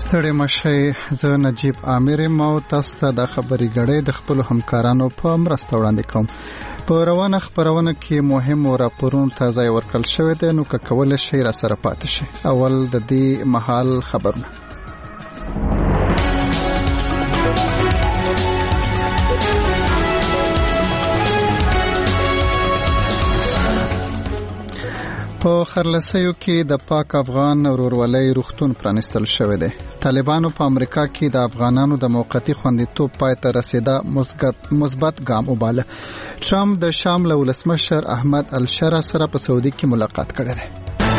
ستړي مشي زه نجیب عامر مو تاسو ته د خبري غړې د خپل همکارانو په مرسته وړاندې کوم. په روانه خبرونه کې مهم راپورونه تازه ورکړل شوی دی، نو که کولای شئ را سره پاتې شئ. اول د دې مهال خبرونه. په خرلسیو کې د پاک افغان ورورولۍ روغتون پرانستل شوی دی. طالبانو په امریکا کې د افغانانو د موقتی خوندیتوب پای ته رسیدا مثبت ګام وباله. ټرمپ د شام له ولسمشر احمد الشرا سره په سعودي کې ملاقات کړی دی.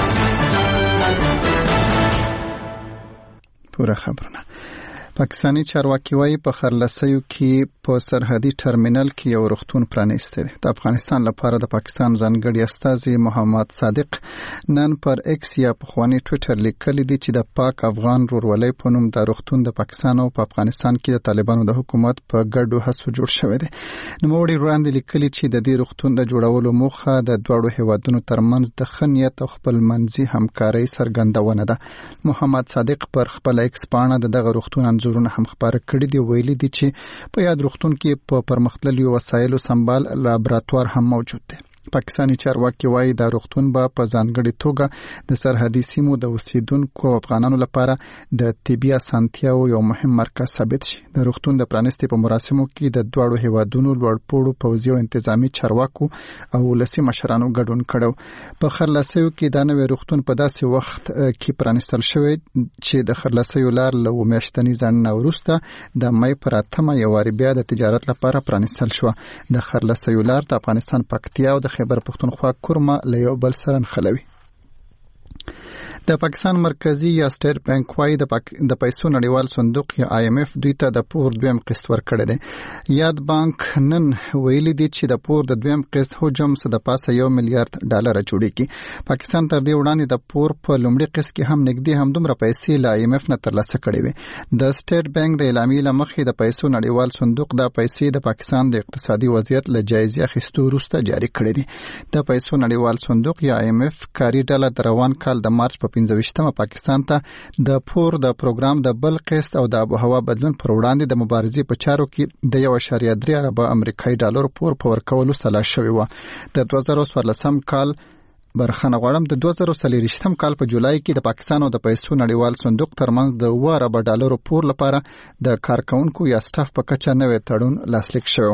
پوره خبرونه. پاکستانی چارواکي وايي په خرلسیو کې په سرحدي ټرمینل کې یو روغتون پرانیسته دی. د افغانستان لپاره د پاکستان ځانګړي استازي محمد صادق نن پر ایکس یا پخوانی ټویټر لیکلی دی چې د پاک افغان ورورولۍ په نوم د روغتون د پاکستان او په افغانستان کې د طالبانو د حکومت په ګډو هڅو جوړ شوی دی. نوموړي وړاندې لیکلی چې د دې روغتون د جوړولو موخه د دوه هیوادونو ترمنځ د خنیت او خپلمنځي همکارۍ څرګندونه ده. محمد صادق پر خپل ایکس پاڼه دغه روغتون انځورونه هم خبره کړې دي. ویلي دي چې په یاد روغتون کې په پرمختللو وسایلو سمبال لابراتوار هم موجود دی. پاکستانی چارواکي وايي دا روغتون به په ځانګړي توګه د سرحدي سیمو د اوسیدونکو افغانانو لپاره د طبي اسانتیاو یو مهم مرکز ثابت شي. د روغتون د پرانستې په مراسمو کې د دوه هیوادونو لوړپوړو پوځي او انتظامی چارواکو او ولسي مشرانو ګډون کړو. په خرلسیو کې دا نوې روغتون په داسې وخت کې پرانستل شوی چې د خرلسیو لار له میاشتنی ځنډ وروسته د مې پر 8 یو واری بیا د تجارت لپاره پرانستل شو. د خرلسیو لار د افغانستان پکتیا او د خیبر پختونخوا کورما له یو بل سره نښلوي. د پاکستان مرکزی یا سټیټ بانک وايي د پیسو نړیوال صندوق یا IMF دوی ته د پور دویم قسط ورکړی دی. یاد بانک نن ویلي دی چې د پور د دویم قسط حجم څه د پاسه $1 میلیارډ جوړیږي. پاکستان تر دې وړاندې د پور په لومړي قسط کې هم نږدې همدومره پیسې له IMF نه ترلاسه کړې وې. د سټیټ بانک د اعلامیې له مخې د پیسو نړیوال صندوق د پیسې د پاکستان د اقتصادي وضعیت له جایزې اخیستو وروسته جاری کړې دي. د پیسو نړیوال صندوق یا IMF کاري ډله د روان کال د مارچ په 15 پاکستان ته د پور د پروګرام د بل قسط او د آب و هوا بدلون پر وړاندې د مبارزې په چارو کې د 1.3 ارب امریکایي ډالر پور په ورکولو سلا شوی و. د 2014 کال برخنه غواړم د 2023 کال په جولای کې د پاکستان او د پیسو نړیوال صندوق ترمنځ د 2 ارب ډالر پور لپاره د کارکونکو یا سټاف په کچه نوې تړون لاسلیک شو.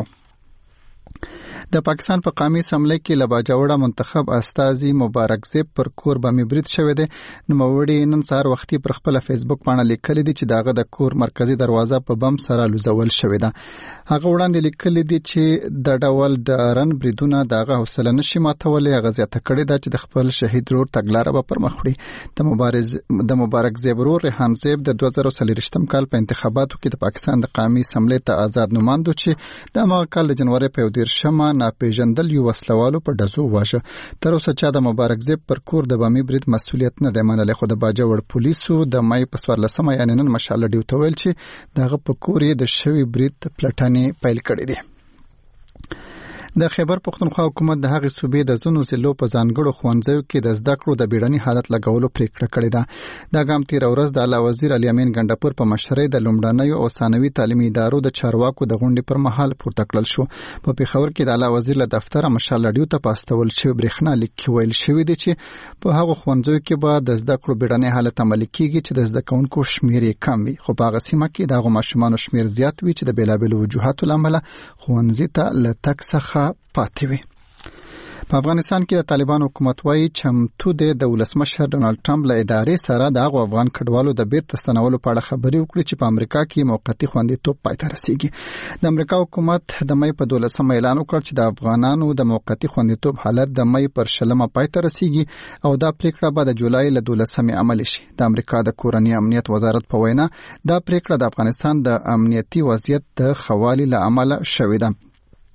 د پاکستان په قومي اسمبلی کې لباجوړه منتخب استازي مبارک زیب پر کور باندې برید شوی دی. نوموړي نن سهار وختي پر خپل فیسبوک باندې لیکلي دي چې داغه د کور مرکزی دروازه په بم سره لوزول شوې ده. هغه وړاندې لیکلي دي چې د ډول ډارن بریدونه داغه حوصله نشي ماتولې. هغه زیاته کړې ده چې د خپل شهید رور تګلاره به پرمخ وړي. د مبارک زیب رور ریحان زیب د 2023 کال په انتخاباتو کې د پاکستان د قومي اسمبلی ته آزاد نماینده چې د هغه کال د جنوري په 13 ناپېژندل یو وسلوالو په ډزو واشه. تر اوسه چا د مبارک زیب پر کور د بامي برید مسولیت نه دی منلی، خو د باجوړ پولیسو د مې په 14 یعنی نن مشعل ډیو ته ویل چې دغه په کور یې د شوی برید پلټنې پیل کړې دي. د خیبر پختونخوا حکومت د هغې صوبې د ځینو ضلعو په ځانګړو ښوونځیو کې د زده کړو د بیړني حالت لګولو پریکړه کړې ده. دا ګام تېره ورځ د اعلی وزیر علي امین ګنډپور په مشرۍ د لومړنیو او ثانوي تعلیمي ادارو د چارواکو د غونډې پر مهال پورته کړل شو. په پېښور کې د اعلی وزیر له دفتره مشال ډیو ته پاستول شوی برېښنا لیک کې ویل شوی دی چې په هغو ښوونځیو کې به د زده کړو بیړني حالت عملي کیږي چې د زده کوونکو شمیر یې کم وي، خو په هغه سیمه کې د هغو ماشومانو شمیر زیات وي چې د بېلابېلو وجوهاتو له امله ښوونځي ته له تګ څخه پاتې وي. په افغانستان کې د طالبانو حکومت وايي چمتو دی د ولسمشر ډونالد ټرمپ له ادارې سره د هغو افغان کډوالو د بیرته ستنولو په اړه خبرې وکړي چې په امریکا کې موقتي خوندیتوب پای ته رسیږي. د امریکا حکومت د مې په 12 اعلان وکړ چې د افغانانو د موقتي خوندیتوب حالت د مې پر 20 پای ته رسیږي او دا پریکړه به د جولای له 12 عملي شي. د امریکا د کورنۍ امنیت وزارت په وینا دا پریکړه د افغانستان د امنیتي وضعیت د خوالي له امله شوې ده.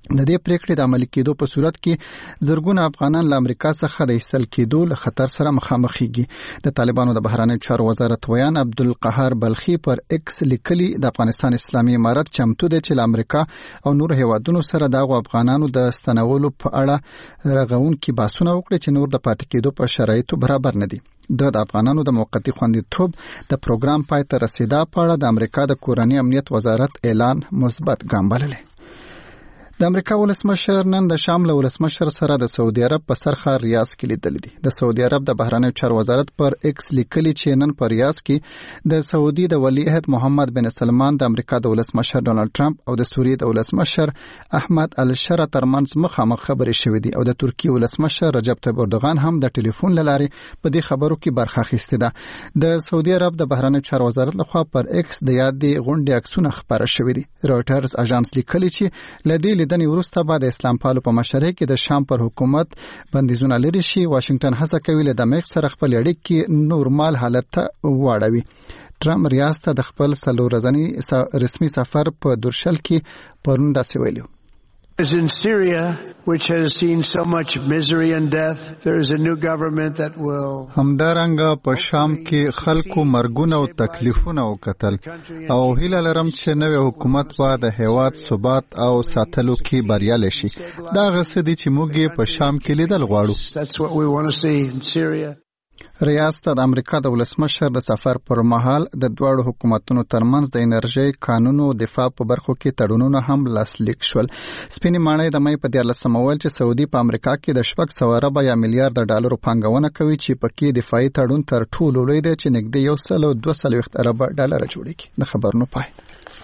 د دې پریکړې د عملي کېدو په صورت کې زرګونه افغانان له امریکا څخه د ایستل کېدو له خطر سره مخامخېږي. د طالبانو د بهرنیو چارو وزارت ویان عبدالقهار بلخي پر ایکس لیکلي د افغانستان اسلامي امارت چمتو دی چې له امریکا او نور هیوادونو سره د افغانانو د ستنولو په اړه رغونکي بحثونه وکړي چې نور د پاتې کېدو په شرایطو برابر نه دي. د افغانانو د موقتي خوندیتوب د پروګرام پای ته رسیدا په اړه د امریکا د کورنی امنیت وزارت اعلان مثبت ګام بللی. د امریکا ولسمشر نن د شام له ولسمشر سره د سعودي عرب په سرخار ریاض کې لیدل دي. د سعودي عرب د بهرنیو چارو وزارت پر ایکس لیکلي چې نن په ریاض کې د سعودي د ولی عهد محمد بن سلمان د امریکا د ولسمشر ډونالد ټرمپ او د سوریې د ولسمشر احمد الشره ترمنځ مخامخ خبرې شوې دي او د ترکیې ولسمشر رجب طیب اردوغان هم د ټلیفون له لارې په دې خبرو کې برخه اخیستې ده. د سعودي عرب د بهرنیو چارو وزارت لخوا پر ایکس د یادې غونډې عکسونه خپاره شوي دي. رويټرز اژانس لیکلي چې لدې لیدنې وروسته بعد اسلام پالو په مشرۍ کې د شام پر حکومت بندیزونه لري شي. واشنگټن هڅه کوي له دمشق سره خپل اړیکې نورمال حالت ته واړوي. ټرمپ ریاض ته د خپل 3 ورځني رسمي سفر په درشل کې پرون داسې ویلي. In Syria, which has seen so much misery and death, there is a new government that will همدارنګه په شام کې خلکو مرګونه او تکلیفونه وکتل او هیله لرم چې نوې حکومت به د هیواد ثبات او ساتلو کې بریالي شي. دا غسه دي چې موږ په شام کې لیدل غواړو. That's what we want to see in Syria. ریاض ته د امریکا د ولسمشر د سفر پر مهال د دوه حکومتونو ترمنځ د انرژي قانون او دفاع په برخو کې تړونونه هم لاسلیک شول. سپینې ماڼۍ د مې په 14 مول چې سعودي په امریکا کې د 700 میلیارډ ډالر پانګونه کوي چې پکې دفاعي تړون تر ټولو لوی دی چې نږدې 1.2 ارب ډالر جوړیږي. د خبرونو پای.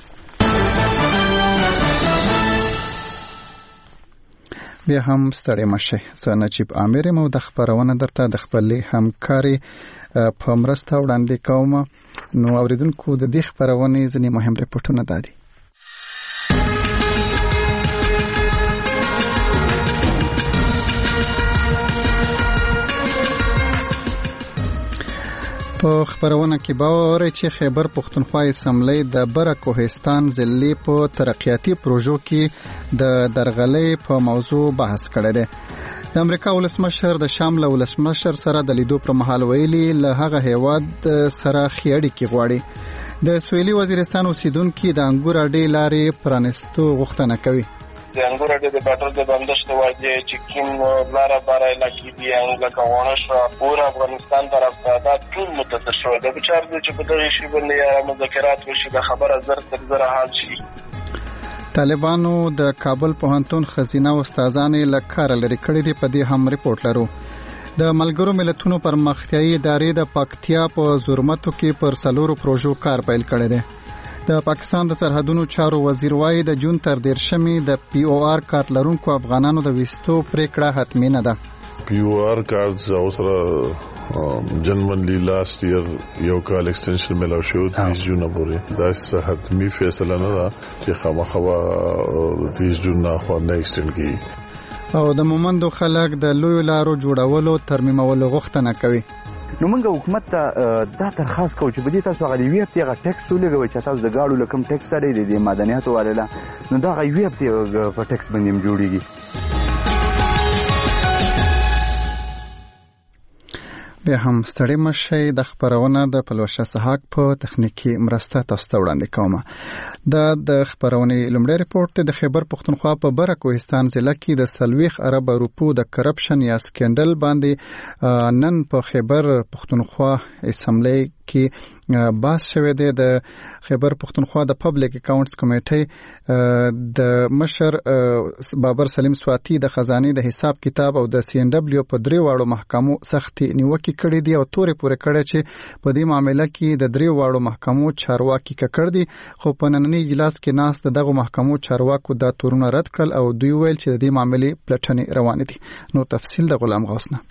بیا هم ستړی مشه. زه نجیب عامر یم او د خبرونه درته د خپلې همکاري په مرسته وړاندې کوم. نو اوریدونکو د دې خبرونې ځینې مهم ریپورتونه دادي. په خبرونه کې باور چې خیبر پښتونخوا اسمبلی د بره کوهستان ضلع په ترقیاتي پروژو کې د درغلۍ په موضوع بحث کړی دی. د امریکا ولسمشر د شام له ولسمشر سره د لیدو پر مهال ویلي له هغه هیواد سره ښې اړیکې غواړي. د سویلي وزیرستان اوسیدونکي د انګور اډې لارې پرانستو غوښتنه کوي. د انګور اډې د پټرول د بندش د واجه چې کوم لاره بارا علاقې دي هغه کوونه شو پور افغانستان طرف ته دا ټول متفق شو. د بچار د چې په دغه شی باندې مذاکرات وشي د خبره زر حال شي. طالبانو د کابل پوهنتون خزینه او استادانې له کار لري کړي دي. په دې هم ریپورت لرو. د ملګرو ملتونو پرمختیایي ادارې د پکتیا په زورمتو کې پر 4 پروژو کار پیل کړی دی. د پاکستان د سرحدونو چارو وزیر وايي د جون تر 13 د پی او آر کارت لرونکو افغانانو د وستو پریکړه حتمی نه ده. پی او آر کارت اوسره جنمنلی لاست ایئر یو کال ایکستنشن ملو شو 30 جون پورې. دا حتمی فیصله نه ده چې خامخوا 30 جون نه خو نه ایکستند کیږي. او د مومندو خلک د لوی لارو جوړولو ترمیمولو غوښتنه کوي. نو موږ حکومت ته دا درخواست کوو چې په دې تاسو هغه وی هغه ټیکس ولګوي چې تاسو د گاډو لکم ټیکس لري د مدنیاتو والا نو دا غوي په ټیکس باندې جوړیږي. بیا هم ستړی مشه. د خبرونه د پلوشه سحاق په تخنیکی مرسته تاسو ته وړاندې کوم. د خبرونې لومړی ریپورت د خیبر پښتونخوا په بره کوهستان ضلع کې د 40 ارب روپو د کرپشن یا سکینډل باندې نن په خیبر پښتونخوا اسمبلی کې باس شوه دی. د خیبر پښتونخوا د پبلک اکاونټس کمیټې د مشر بابر سلیم سواتی د خزانه د حساب کتاب او د سی ان ډبلیو په 3 واړو محکمو سختي نیوکه کړې دي او تورې پورې کړې چې په دې معاملې کې د 3 واړو محکمو چارواکي کړ دي. خو په نننی اجلاس کې ناس دغه محکمو چارواکو د تورونه رد کړل او دوی ویل چې د دې معاملې پلټنې روان دي. نو تفصیل د غلام غوسنه.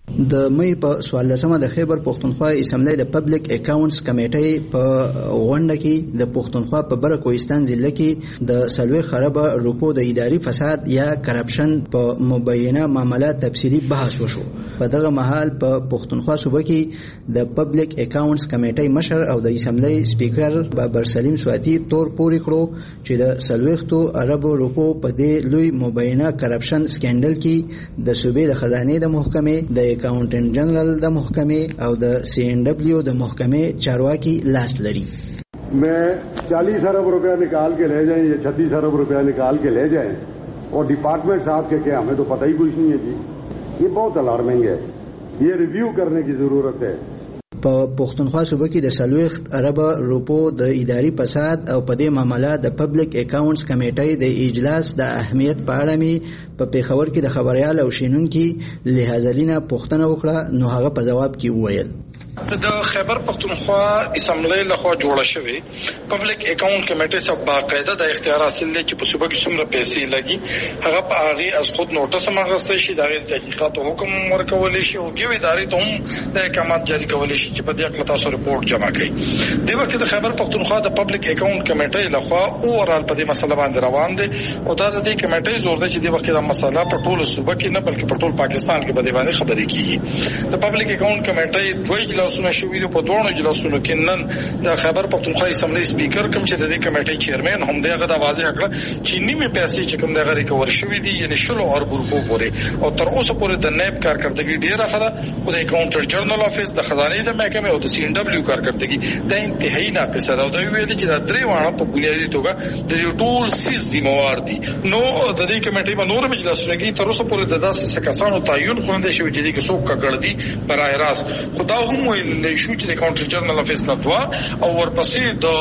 د مې په 14مه د خیبر پښتونخوا اسمبلی د پبلک اکاونټس کمیټې په غونډه کې د پښتونخوا په بره کوهستان ضلع کې د 30 خرابه روپو د اداري فساد یا کرپشن په مبینه معاملات تفصیلی بحث وشو. په دغه مهال په پښتونخوا صوبه کې د پبلک اکاونټس کمیټې مشر او د اسمبلی سپیکر بابر سلیم سواتی تور پوري کړو چې د 30 اربو روپو په دې لوی مبینه کرپشن سکینډل کې د صوبې د خزانه د محکمې د اکاؤنٹنٹ جنرل د محکمې او د CNW د محکمې چارواکي لاس لري. میں 40 ارب روپیہ نکال کے لے جائیں یا 36 ارب روپیہ نکال کے لے جائیں اور ڈپارٹمنٹ صاحب کے کہ ہمیں تو پتہ ہی کچھ نہیں ہے جی. یہ بہت الارمنگ ہے. یہ ریویو کرنے کی ضرورت ہے. په پښتونخوا صوبه کې د 30 ارب روپو د اداري فساد او په دې معاملې د پبلک اکاونټس کمیټې د اجلاس د اهمیت په اړه می په پیښور کې د خبريال او شینونکو لحاظلینا پوښتنه وکړه نو هغه په جواب کې وویل د خیبر پختونخوا اسمبلی لخوا جوړه شوی پبلک اکاؤنٹ کمیټه سب باقاعده د اختیار حاصل لري چې په صوبه کې څومره پیسې لګي هغه په هغه از خود نوټس مغستې شي د تحقیقات حکم ورکول شي او ګوي ادارې ته هم د احکامات جاری کول شي چې په دې اړه تاسو رپورټ جمع کړئ. د وخت د خیبر پختونخوا د پبلک اکاؤنٹ کمیټه لخوا اورال په دې مسله باندې روان دي او دا د دې کمیټې زور دی چې د وخت د مسله په ټول صوبه کې نه بلکې په ټول پاکستان کې باندې خبرې کیږي. د پبلک اکاؤنٹ کمیټې دوی اجلاسونه شوي دي. په دوه اجلاسونو کې نن د خیبر پختونخوا اسمبلی سپیکر کوم چې د دې کمیټې چیرمن هم دغه د واضح کړ چې نیمه پیسې چې کوم دغه ریکور شوي دي یعنی شلو اور ګروپو پورې او تر اوسه پورې د نیب کارکړدګي ډیره خده خو د اکاؤنټر جنرال افیس د خزانه د محکمې او د CNW کارکړدګي د انتهایی ناقصه ده او د ویل چې د درې وانه په بنیادی توګه د ټول سیس ذمہوار دي. نو د دې کمیټې په نور مجلسونو کې تر اوسه پورې د 10 کسانو تعین خوندې شوی چې د څوک کړدي برای راست خدا هم ویل شو چې د کاونټر جنرال افیس نه دوا او ورپسې د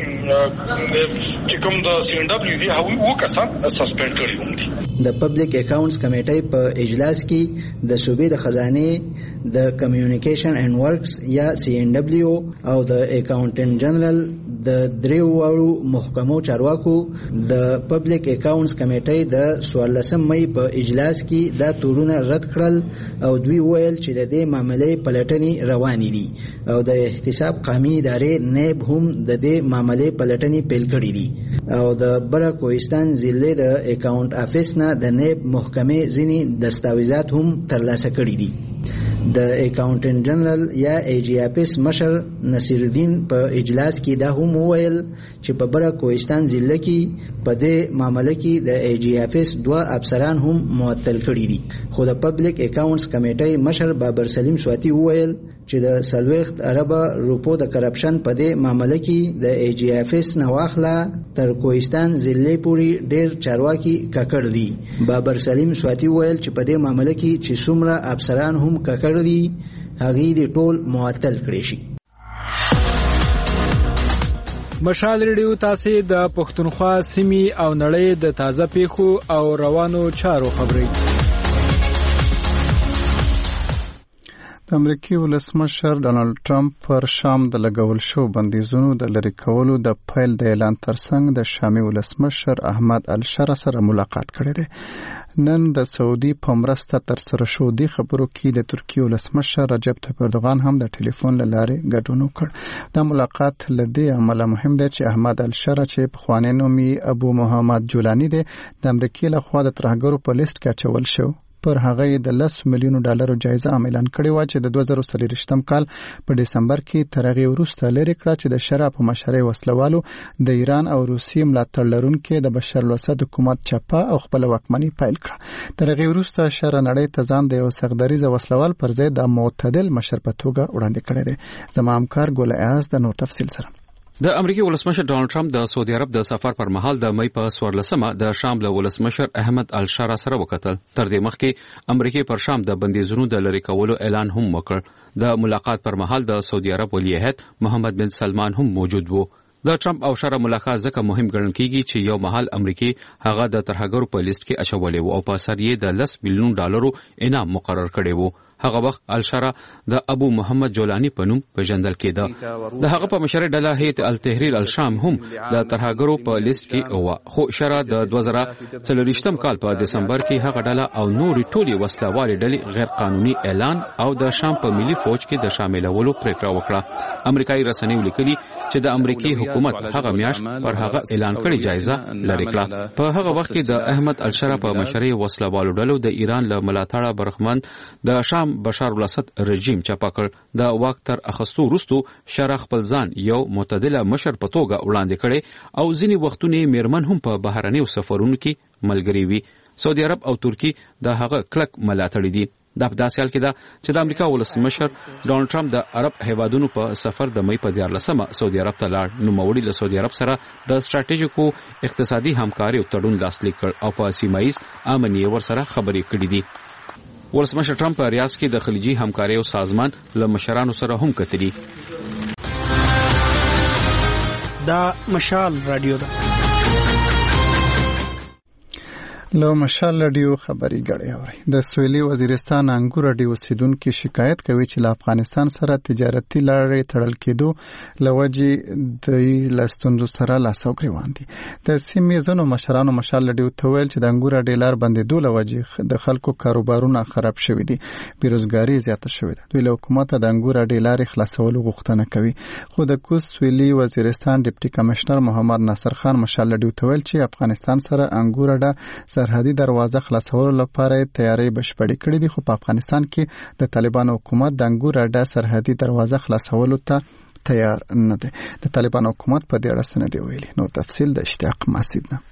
چې کوم د CNW دی هغه وکسان سسپند کړی هم دي. د پبلک اکاؤنټس کمیټې په اجلاس کې د صوبې د خزانه د کمیونیکیشن اینڈ ورکس یا CNW او د اکاؤنټنټ جنرال د دریو واړو محکمو چارواکو د پبلک اکاؤنټس کمیټې د 14 مې په اجلاس کې دا تورونه رد کړل او دوی ویل چې د دې معاملې پلټنې روانې دي او د احتساب قومي ادارې نیب هم د دې معاملې پلټنې پیل کړې دي او د بره کوهستان ضلع د اکاؤنټ افیس نه د نیب محکمې ځینې دستاویزات هم ترلاسه کړي دي. د اکاؤنټنټ جنرال یا AGFS مشر نصیر الدین په اجلاس کې دا هم وویل چې په بره کوهستان ضلع کې په دې معاملې کې د AGFS 2 افسران هم معطل کړي دي. خو د پبلک اکاؤنټس کمیټې مشر بابر سلیم سواتی وویل چې د 30 ارب روپو د کرپشن په دې معاملې کې د AGFS نه واخله تر کوهستان ضلع پورې ډېر چارواکي ککړ دي. بابر سلیم سواتی وویل چې په دې معاملې کې چې څومره افسران هم ککړ دي هغه دې ټول معطل کړي شي. مشال ریډیو تاسو د پښتونخوا سیمې او نړۍ د تازه پیښو او روانو چارو خبري. د امریکای ولسمشر ډانلډ ټرمپ پر شام د لګول شو بندیزونو د لری کولو د فایل د اعلان ترڅنګ د شامي ولسمشر احمد الشرا سره ملاقات کړی دی. نن د سعودي په مرسته تر سره شو دي خبرو کې د ترکیه ولسمشر رجب طیب اردوغان هم د ټلیفون لارې ګډون وکړ. دا ملاقات لدی عمله مهم دی چې احمد الشرا چې په خوانی نومي ابو محمد جولانی دی د امریکای له خوا د ترهګرو په لیست کې اچول شو. پر هغه د $10 میلیون جایزه اعلان کړې و چې د 2023 کال په دسمبر کې تر هغه وروسته لري کړه چې د شرع په مشرۍ وسلوالو د ایران او روسیې ملاتړ لرونکو د بشار الاسد حکومت چپه او خپل واکمنۍ پیل کړه. تر هغه وروسته شرع نړۍ ته ځان د یو سغدریز وسلوال پر ځای د معتدل مشر په توګه وړاندې کړی دی. زما همکار ګل اعاز د نور تفصیل سره. د امریکای ولسمشر ډانلډ ټرمپ د سعودي عرب د سفر پر مهال د مې په 14مه د شام له ولسمشر احمد الشرا سره وکتل. تر دې مخکې امریکای پر شام د بندیزونو د لری کولو اعلان هم وکړ. د ملاقات پر مهال د سعودي عرب ولی عہد محمد بن سلمان هم موجود وو. د ټرمپ او شرا ملاقات ځکه مهم ګڼل کیږي چې یو مهال امریکای هغه د ترهګرو په لیست کې اچولې وو او په سر یې د $10 میلیون انعام مقرر کړی وو. هغه وخت الشرا د ابو محمد جولانی په نوم پیژندل کېده. د هغه په مشرۍ ډله هیئت التحریر الشام هم د ترهګرو په لیست کې و، خو شرا د 2024 کال په دسمبر کې هغه ډله او نورې ټولې وسلهوالې ډلې غیر قانوني اعلان او د شام په ملي فوج کې د شاملولو پریکړه وکړه. امریکایي رسنیو لیکلي چې د امریکای حکومت هغه میاشت پر هغه اعلان کړی جایزه لري کړه. په هغه وخت کې د احمد الشرا په مشرۍ وسلهوالو ډلو د ایران له ملاتړه برخمن د شام بشار الاسد رژیم چاپه کړ. د واک تر اخستو وروسته شرا خپل ځان یو معتدله مشر په توګه وړاندې کړي او ځینې وختونه میرمن هم په بهرنیو سفرونو کې ملګری وي. سعودي عرب او ترکی د هغه کلک ملاتړي دي. دا په داسې حال کې ده چې د امریکا ولسمشر ډونالد ټرمپ د عرب هیوادونو په سفر د مې په 14 سعودي عرب ته لاړ. نوموړي له سعودي عرب سره د ستراتیژیکو اقتصادي همکارۍ تړون لاسلیک کړ او په سیمه ییز امن یې ورسره خبرې کړې دي. ولسمشر ټرمپ په ریاض کې د خلیجي همکارۍ سازمان له مشرانو سره هم کتلي. دا مشال رادیو ده. له مشال رادیو خبري غړي اوري. د سویلي وزیرستان انګور رادیو سیدونکو شکایت کوي چې له افغانستان سره تجارتي لارې تړل کېدو لوجې د لاستونزو سره لاسو گریوان دي. د سیمې زنو مشرانو مشال رادیو ته ویل چې د انګور رادیو لار بندېدو لوجې د خلکو کاروبارونه خراب شوي دي، بیروزګاری زیاته شوې ده. دوی له حکومت د انګور رادیو لارې خلاصولو غوښتنه کوي. خو د کوز سویلي وزیرستان ډیپټي کمشنر محمد ناصر خان مشال رادیو ته ویل چې افغانستان سره انګور رادیو سرحدي دروازه خلاصولو لپاره تیاری بشپړې کړې دي، خو په افغانستان کې د طالبانو حکومت د انګور اډه سرحدي دروازه خلاصولو ته تیار نه دی. د طالبانو حکومت په دې اړه څه نه دی ویلي. نور تفصیل د اشتیاق مسعود نه.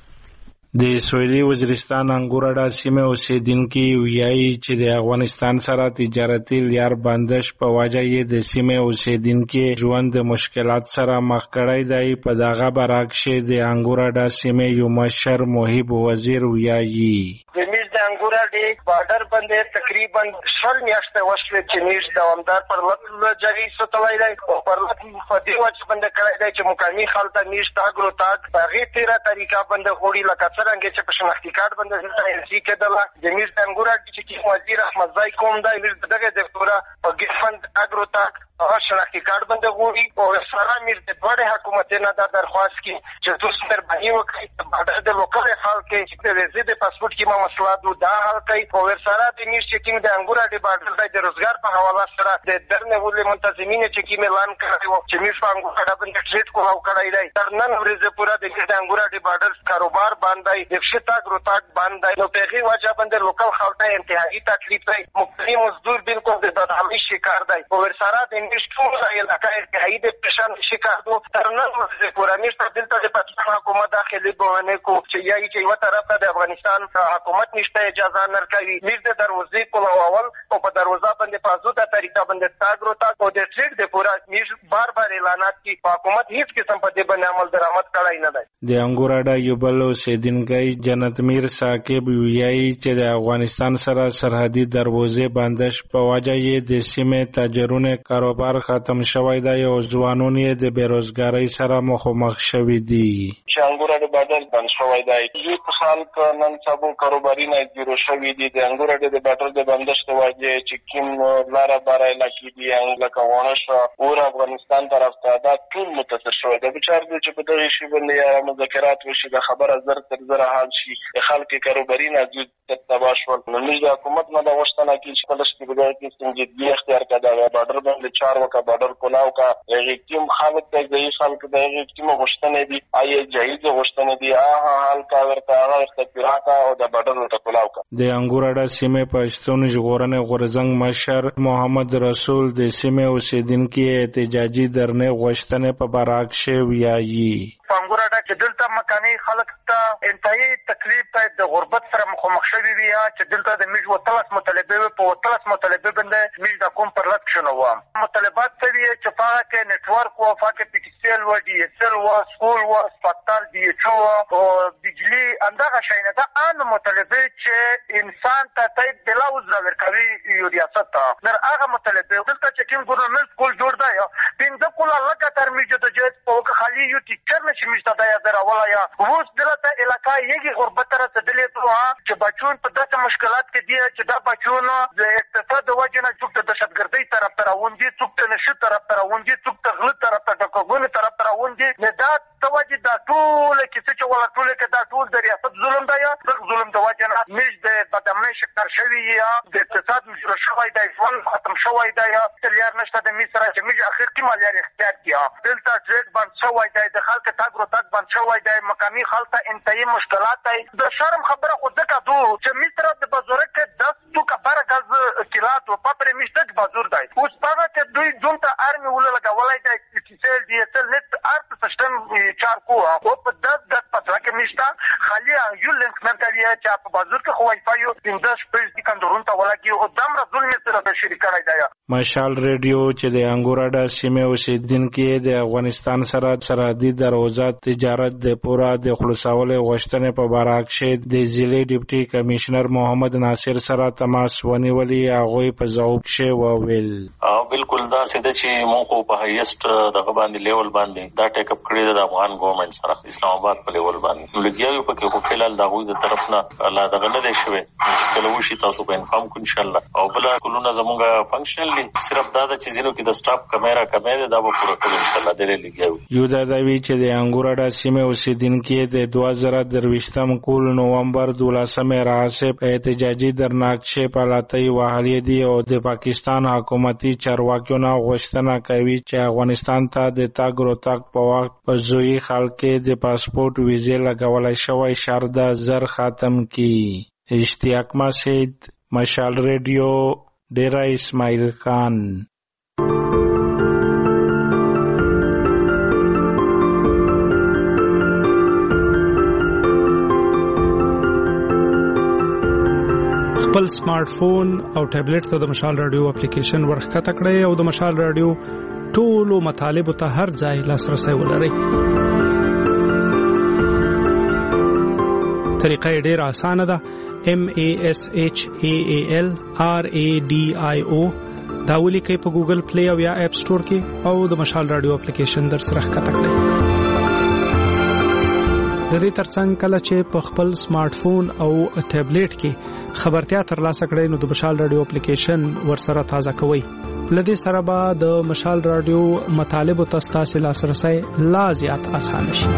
د سویلي وزیرستان انګور اډه سیمه اوسیدونکي وایي چې د افغانستان سره تجارتي لار بندش په وجه یې د سیمه اوسیدونکي ژوند د مشکلات سره مخ کړی دی. په دغه برعکس د انګور اډه سیمه یو مشر محب وزیر وایي د انګور اډې بارډر باندې تقریبا 20 میاشتې وشوې چې نیش دوامدار پر لټ جاري ساتلای دی او پر لټ په دې وجه باندې کړی دی چې مقامي خلک نیش تاګرو تاګ په هغې تیره طریقه باندې وړي لکه څرنګه چې په شناختي کارت باندې انسي کېدله. د نیش د انګور اډې چې وزیر احمد ځای کوم دی نیش دغه د پورا په ګفند اګرو تاګ هغه شناختي کارت باندې وړي او سره میر د دوه حکومتونو د درخواست کی چې تاسو مهرباني وکړئ بارډر د لوکل خلک چې د ویزې د پاسپورت کې مسله دا حل کوي او ورسره د نیش چیکینګ د انګور اډې بارډر د روزګار په حواله سره د درنه ولې منتظمین چې اعلان کړی و چې میش په انګور اډه باندې ټریټ کوو کړی دی. تر نن ورځې پورې د انګور اډې بارډر کاروبار باندې د شتاګ روتاګ باندې نو په هغې وجه باندې لوکل خلک ته انتهایی تکلیف دی. مقیم مزدور بالکل د بدحالۍ شکار دی او ورسره د نیش ټول علاقه انتهایی د پریشان شکار دو. تر نن ورځې پورې نیش ته دلته د پاکستان حکومت داخلي بهانه کو چې یایي چې یو طرف ته د افغانستان حکومت نشته اجازه نرکوي نیز د دروازې کولول او په دروازه باندې په ازاده طریقه باندې تاګ روتاګ او د ټریډ د پورا نیز بار اعلانات کی حکومت هیڅ قسم په دې باندې عمل درآمد کړای نه دی. د انګور اډه یو بل اوسیدونکی جنت میر ثاقب وایي چې د افغانستان سره سرحدي دروازې بندش په وجه یې د سیمې تاجرونو کاروبار ختم شوی دی او ځوانان یې د بیروزګاری سره مخامخ شوي دي. چې انګور اډه بادل بند شوی دی هیڅ خلک نن سبا کاروباري نه جوړ شوي دي. د انګور اډه د بادل د بندش په وجه چې کوم لاره بارای لکه دي لکه ونشو اور افغانستان طرف ته دا ټول متاثر شوی دی. بچار دي چې په دغه شی باندې مذاکرات وشي د خبره زر تر زر حال شي د خلک کاروباري نه جوړ تبا شول. نو موږ د حکومت نه د وشتنه کې چې په لږ کې بدای کې څنګه اختیار کړه د بارډر باندې 4 وکا بارډر کولاو کا یقین خلک ته د خلک د یقین وشتنه دي آی جایز وشتنه دي حال کا ورته هغه استفراقه او د بارډر ته کولاو کا. د انګور اډه سیمه پښتون ژغورنې غورزنګ مشر محمد رسول د سیمه اوسیدونکو احتجاجي درنه غوښتنه په برعکس ویایي انګور اډه چې دلته مکاني خلک ته انتهایی تکلیف ته د غربت سره مخامخ شوي وي چې دلته د میژ وتلس مطالبه په وتلس مطالبه باندې میژ د کوم پر لټ شنو و مطالبات ته وی چې فاکه کې نتورک و فاکه پی ټی سی ال و ډي اس ال و سکول و هسپتال دی ایچ او بجلی اندغه شینه ده ان مطالبه چې انسان ته تای بلا وزره ورکوي یو ریاست ته نر هغه مطالبه دلته چې کوم ګورنمنت سکول جوړ دی پنځه کوله لکه تر میژ ته چې په خالي یو ټیچر چې مشته دا یې راولا یا اوس دلته علاقې یې غربت را تدلې ته چې بچون په داسې مشکلات کې دي چې دا بچون د اقتصاد د وجه نه څوک د دهشتګردۍ طرف ته روان دي، څوک د نشه طرف ته روان دي، څوک د غله طرف ته ټکوګونې طرف ته روان دي. نه دا توجه دا ټول کیسه چې ولا ټول کې دا ټول د ریاست ظلم دی یا د ظلم د وجه نه مش د بدامنۍ شکر شوی یا د اقتصاد مشروع شوی دی، ژوند ختم شوی دی یا تلیار نشته د مصر چې مش اخر کې مالیار اختیار کیا دلته ټریډ بند شوی دی، د خلک تاګ رو تاګ بند شوی دی، مقامی خلک انتهایی مشکلات دی. د شرم خبره خو ځکه دو چې مصر د بازار کې 10 توکه برګز کیلات او پپر مشته بازار دی. اوس پاره چې دوی ځون ته ارمي ولګولای دی چې ډي اس ال نت ارت سیستم چار کو او په 10 پتره کې نشته خالي یو لینک منټالیا چې په بازار کې خو وای فای او د شپږ دي کندرون ته ولګي او دمر ظلم سره د شریکای دی. مشال ریډیو چې د انګوراډا سیمه اوسیدونکو د افغانستان سره سرحدي دروازات تجارت د پورا د خلاصول غوښتنې په باره کې د ضلع ډیپټي کمشنر محمد ناصر سره تماس ونیولي. هغه په ځواب کې وویل بالکل دا سده چې مونږ په هایست دغه باندې لیول باندې دا ټیک اپ کړی د افغان ګورنمنت سره اسلام آباد په لیول باندې لګیاو په کې خو فلال دا غوې د طرف نه الله دغه نه دی شوی کله وشي تاسو په انفارم کو ان شاء الله او بل کلونه زموږه فنکشنلی صرف دا د چیزونو کې د سټاپ کیمرا دا به پوره کړو ان شاء الله درې لګیاو. یو دا وی چې د انګوراډا سیمه اوسیدونکو د 2023 کول نومبر 12 راځي په احتجاجي درناکشه پالاتای وحالی دی او د پاکستان حکومتي چارواکیو غوښتنه کوي چې افغانستان ته د تاګ رو تاګ په وخت په زوی خلک د پاسپورت ویزه لګولای شوی شرط زر ختم کی. اشتیاق مسعود، مشال ریډیو، ډیرا اسماعیل خان. خپل سمارټ فون او ټابلیټ ته د مشال رادیو اپلیکیشن ورخته کړئ او د مشال رادیو ټولو مطالبه ته هر ځای لاسرسي ولرئ. طریقه ډېره اسانه ده. MASHAAL RADIO دا ولیکئ په ګوګل پلی او یا اپ سٹور کې او د مشال رادیو اپلیکیشن در سره ښکته کړئ. د دې ترڅنګ کله چې په خپل سمارټ فون او ټابلیټ کې خبرتیا ترلاسه کړئ نو د مشال رادیو اپلیکیشن ورسره تازه کوئ. لدې سره به د مشال رادیو مطالب او تاسو لاسرسي لا زیات اسانه شي.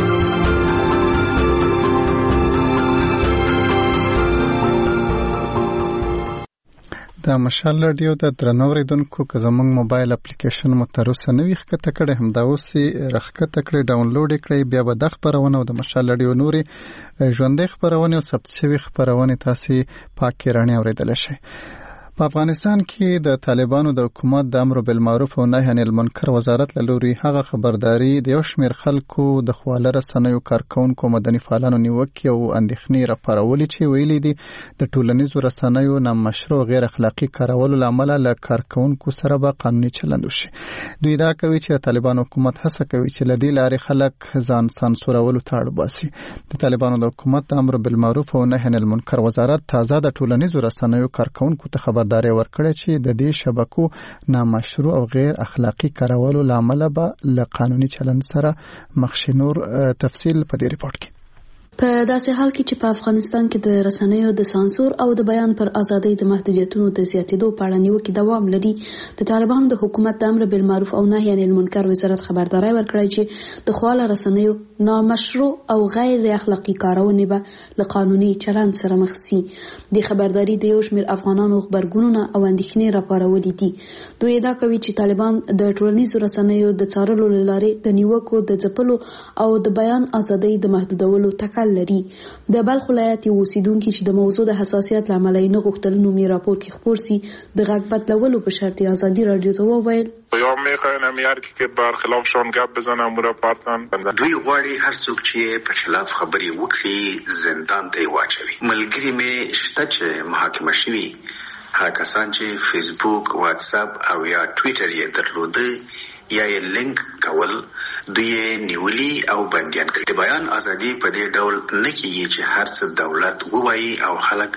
د مشال رادیو د درنوریدونکو که زموږ موبایل اپلیکیشن مو تر اوسه نه وي ښکته کړی همدا اوس یې راښکته کړئ، ډاونلوډ یې کړئ، بیا به د خپرونه او د مشال رادیو نورې ژوندۍ خپرونې او ثبت شوي خپرونې تاسې پاکې رڼې اورېدلی شئ. په افغانستان کې د طالبانو د حکومت د امر بالمعروف او نهي عن المنکر وزارت له لوري هغه خبرداري د یو شمېر خلکو د خواله رسنیو کارکونکو مدني فعالانو نیوکې او اندېښنې راپارولې چې ویلي دي د ټولنیزو رسنیو نامشروع غیر اخلاقي کارولو له امله له کارکونکو سره به قانوني چلند وشي. دوی دا کوي چې د طالبانو حکومت هڅه کوي چې له دې لارې خلک ځان سانسورولو ته اړ باسي. د طالبانو د حکومت د امر بالمعروف او نهي عن المنکر وزارت تازه د ټولنیزو رسنیو کارکونکو ته خبرداري ورکړه چې د دې شبکو نامشروع او غیر اخلاقی کارولو لامل به له قانوني چلند سره مخ شي. نور تفصیل په دې ریپورت کې. په داسې حال کې چې په افغانستان کې د رسنیو د سانسور او د بیان پر ازادۍ د محدودیتونو د زیاتېدو په اړه نیوکې دوام لري، د طالبانو د حکومت د امر بالمعروف او نهي عن المنکر وزارت خبرداری ورکړی چې د خواله رسنیو نامشروع او غیر اخلاقی کارونه به له قانوني چلند سره مخ شي. د خبرداري د یو شمېر افغانانو خبرګونونه او اندېښنې راپارولې دي. دوی ادعا کوي چې طالبان د ټولنیزو رسنیو د څارلو لارې د نیوکو د ځپلو او د بیان ازادۍ د محدودولو تکل لري. د بلخ ولایت یو اوسیدونکي چې د موضوع د حساسیت لامل یې نه غوښتل نومي راپور کې خپور سي د غږ بدلولو په شرط ازادي رادیو ته وویل یا میخوایم یار که برخلافشان گپ بزنم مرافعتن دوی غواړي هر څوک چې په خلاف خبري وکړي زندان ته واچوي. ملګری مې شته چې محاکمه شوي هغه کسان چې فیسبوک، واتس اپ او یا ټویټر یې درلوده یا یې لینک کول دوی نیولي او بندیان کړي. د بیان ازادي په دې ډول نه کیږي چې هر څه دولت ووایي او خلک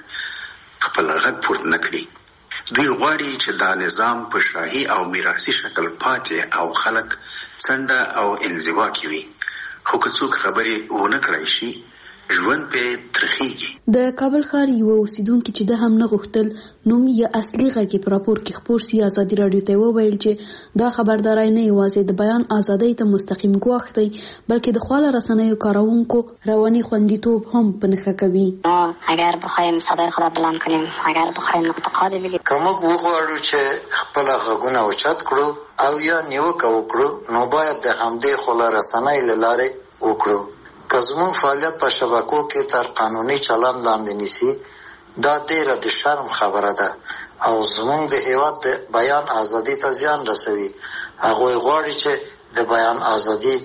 خپل غږ پورته نه کړي. دوی غواړي چې دا نظام په شاهي او میراثي شکل پاتې او خلک څنډه او انزوا کوي. خو که څوک خبرې ونه کړای شي ژوند په ترخیږي. د کابل ښار یو اوسیدونکو چې د هم نه غوښتل نوم یا اصلي غږی پر راپور کې خبر سي ازادي رادیو ته وویل چې دا خبرداري نه یوازې د بیان ازادۍ ته مستقیم ګواښ دی بلکې د خواله رسنیو کارونکو رواني خوندیتوب هم په نښه کوي. اگر بخوایم صدای خود بلند کنیم، اگر بخوایم نقطه‌قاطع بگیم، که موږ وغواړو چې خپل غږونه اوچت کړو او یا نیوکه وکړو نو باید د همدې خواله رسنۍ له لارې وکړو. که زموږ فعالیت په شبکو کې تر قانوني چلند لاندې نیسي دا ډیره د شرم خبره ده او زموږ د هیواد د بیان ازادي ته زیان رسوي. هغوی غواړي چې د بیان ازادي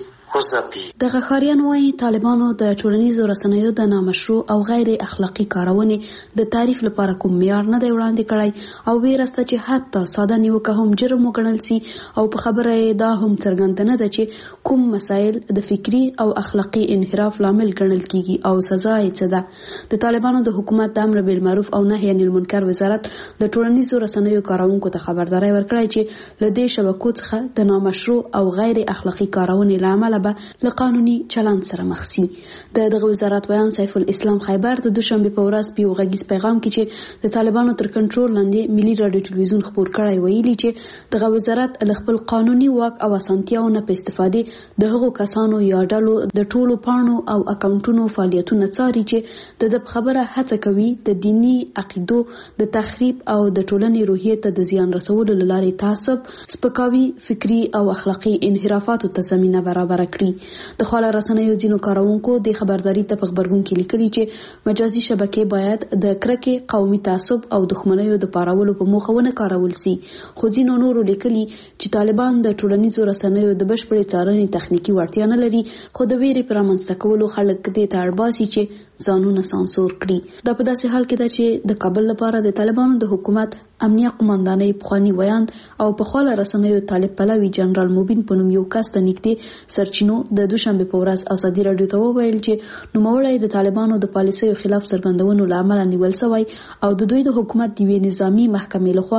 دغه ښاریان وايي طالبانو د ټولنیزو رسنیو د نامشروع او غیر اخلاقی کارونې د تعریف لپاره کوم معیار نه دی وړاندې کړی او ویره سته چې حتی ساده نیوکه هم جرم وګڼل سي او په خبره دا هم څرګنده نه ده چې کوم مسایل د فکری او اخلاقی انحراف لامل ګڼل کیږي او سزا یې څه ده. د طالبانو د حکومت د امر بالمعروف او نهي عن المنکر وزارت د ټولنیزو رسنیو کارونکو ته خبرداري ورکړی چې له دې شبکو څخه د نامشروع او غیر اخلاقی کارونې لامل له قانوني چلند سره مخ سي. دغه وزارت بیان سیف الاسلام خیبر د دوشنبه په ورځ په غږیز پیغام کې چې د طالبانو تر کنټرول لاندې ملي رادیو ټلویزیون خبر کړی ویلي چې دغه وزارت له خپل قانوني واک او اسانتیاو نه په استفادې د هغو کسانو یا ډلو د ټولو پاڼو او اکاونټونو فعالیتونه څاري چې د خبره هڅه کوي د دینی عقیدو د تخریب او د ټولنې روحیه ته د زیان رسولو لارې تعصب، سپکاوي، فکری او اخلاقی انحرافاتو ته زمينه برابر کړي. د خواله رسنیو ځینو کارونکو د خبرداري ته په خبرګون کې لیکلي چې مجازي شبکې باید د کرکې، قومي تعصب او دښمنیو د پارولو په موخه ونه کارول سي. خو ځینو نورو لیکلي چې طالبان د ټولنیزو رسنیو د بشپړې څارنې تخنیکی وړتیا نه لري خو د ویرې پر رامنځته کولو خلک دې ته اړ باسي چې ځانونه سانسور کړي. دا په داسې حال کې ده چې د کابل لپاره د طالبانو د حکومت امنیه قوماندانۍ پخوانی ویاند او په خواله رسنیو طالب پلوي جنرال موبین په نوم یو کس ته نږدې سرچینو د دوشنبه په ورځ ازادي رادیو ته وویل چې نوموړی د طالبانو د پالیسیو خلاف څرګندونو له امله نیول شوی او د دوی د حکومت د نظامی محکمې لخوا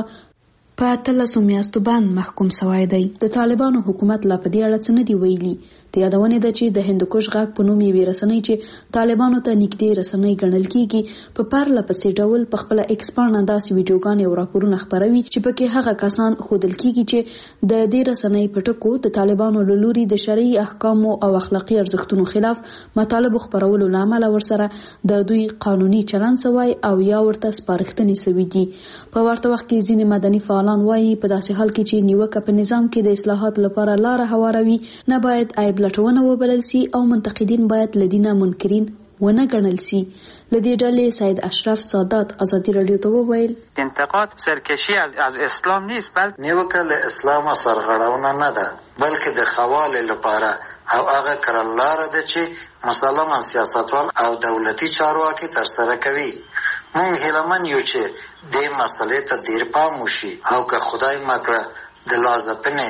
په 13 میاشتو باندې محکوم شوی دی. د طالبانو حکومت لا په دې اړه څه نه دی ویلي. د یادونې ده چې د هندوکش غاک په نوم یوې رسنۍ چې طالبانو ته نږدې رسنۍ ګڼل کیږي په پرله پسې ډول په خپل ایکس باندې داسې ویډیوګانې او راپورونه خپروي چې پکې هغه کسان ښودل کیږي چې د دې رسنۍ په ټکو د طالبانو له لوري د شرعي احکامو او اخلاقی ارزښتونو خلاف مطالب خپرولو لامل ورسره د دوی قانوني چلند سوی او یا ورته سپارښتنې سوي دي. په ورته وخت کې ځینې مدني فعالان وايي په داسې حال کې چې نیوکه په نظام کې د اصلاحات لپاره لار هواروي نه باید عیب لټونه وبلل سي او منتقدین باید لدینه منکرین ونه ګڼل سي. لدی ډلې سید اشرف سادات ازادي رادیو ته وویل انتقاد سرکشی از اسلام نیست بلکې نیوکه له اسلام سرغړونه نه ده بلکې د خواله لپاره او هغه کړلاره ده چې مسلمان سیاستوال او دولتي چارواکي تر سره کوي. مونږ هیلمن یو چې د مسلې ته ډیر پام وشي او که خدای مکړه د لازمه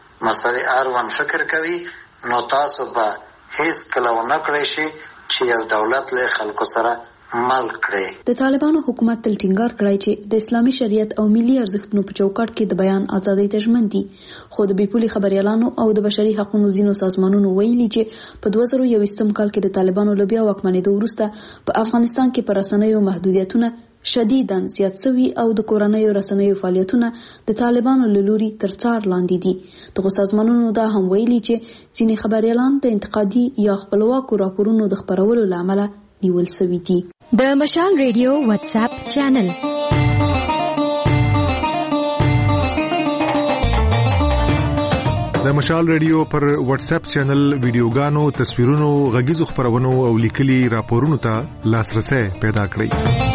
مسلې اړوند فکر کوي نو تاسو به هیڅ کله ونه کړئ شي چې یو دولت له خلکو سره مل کړي. د طالبانو حکومت تل ټینګار کړی چې د اسلامي شریعت او ملي ارزښتونو په چوکاټ کې د بیان ازادۍ ته ژمن دي. خو د بیپولي خبريالانو او د بشري حقوقو ځینو سازمانونو ویلي چې په 2021 کال کې د طالبانو له بیا واکمنېدو وروسته په افغانستان کې پر رسنیو محدودیتونه شدیداً زیات شوي او د کورنیو رسنیو فعالیتونه د طالبانو له لوري تر څار لاندې دي. دغه سازمانونو دا هم ویلي چې ځینې خبريالان د انتقادي یا خپلواکو راپورونو د خپرولو لامل نیول شوي دي. د مشال ریډیو واتس اپ چینل د مشال ریډیو پر واتس اپ چینل ویډیوګانو، تصویرونو، غږیزو خبرونو او لیکلي راپورونو ته لاسرسي پیدا کړئ.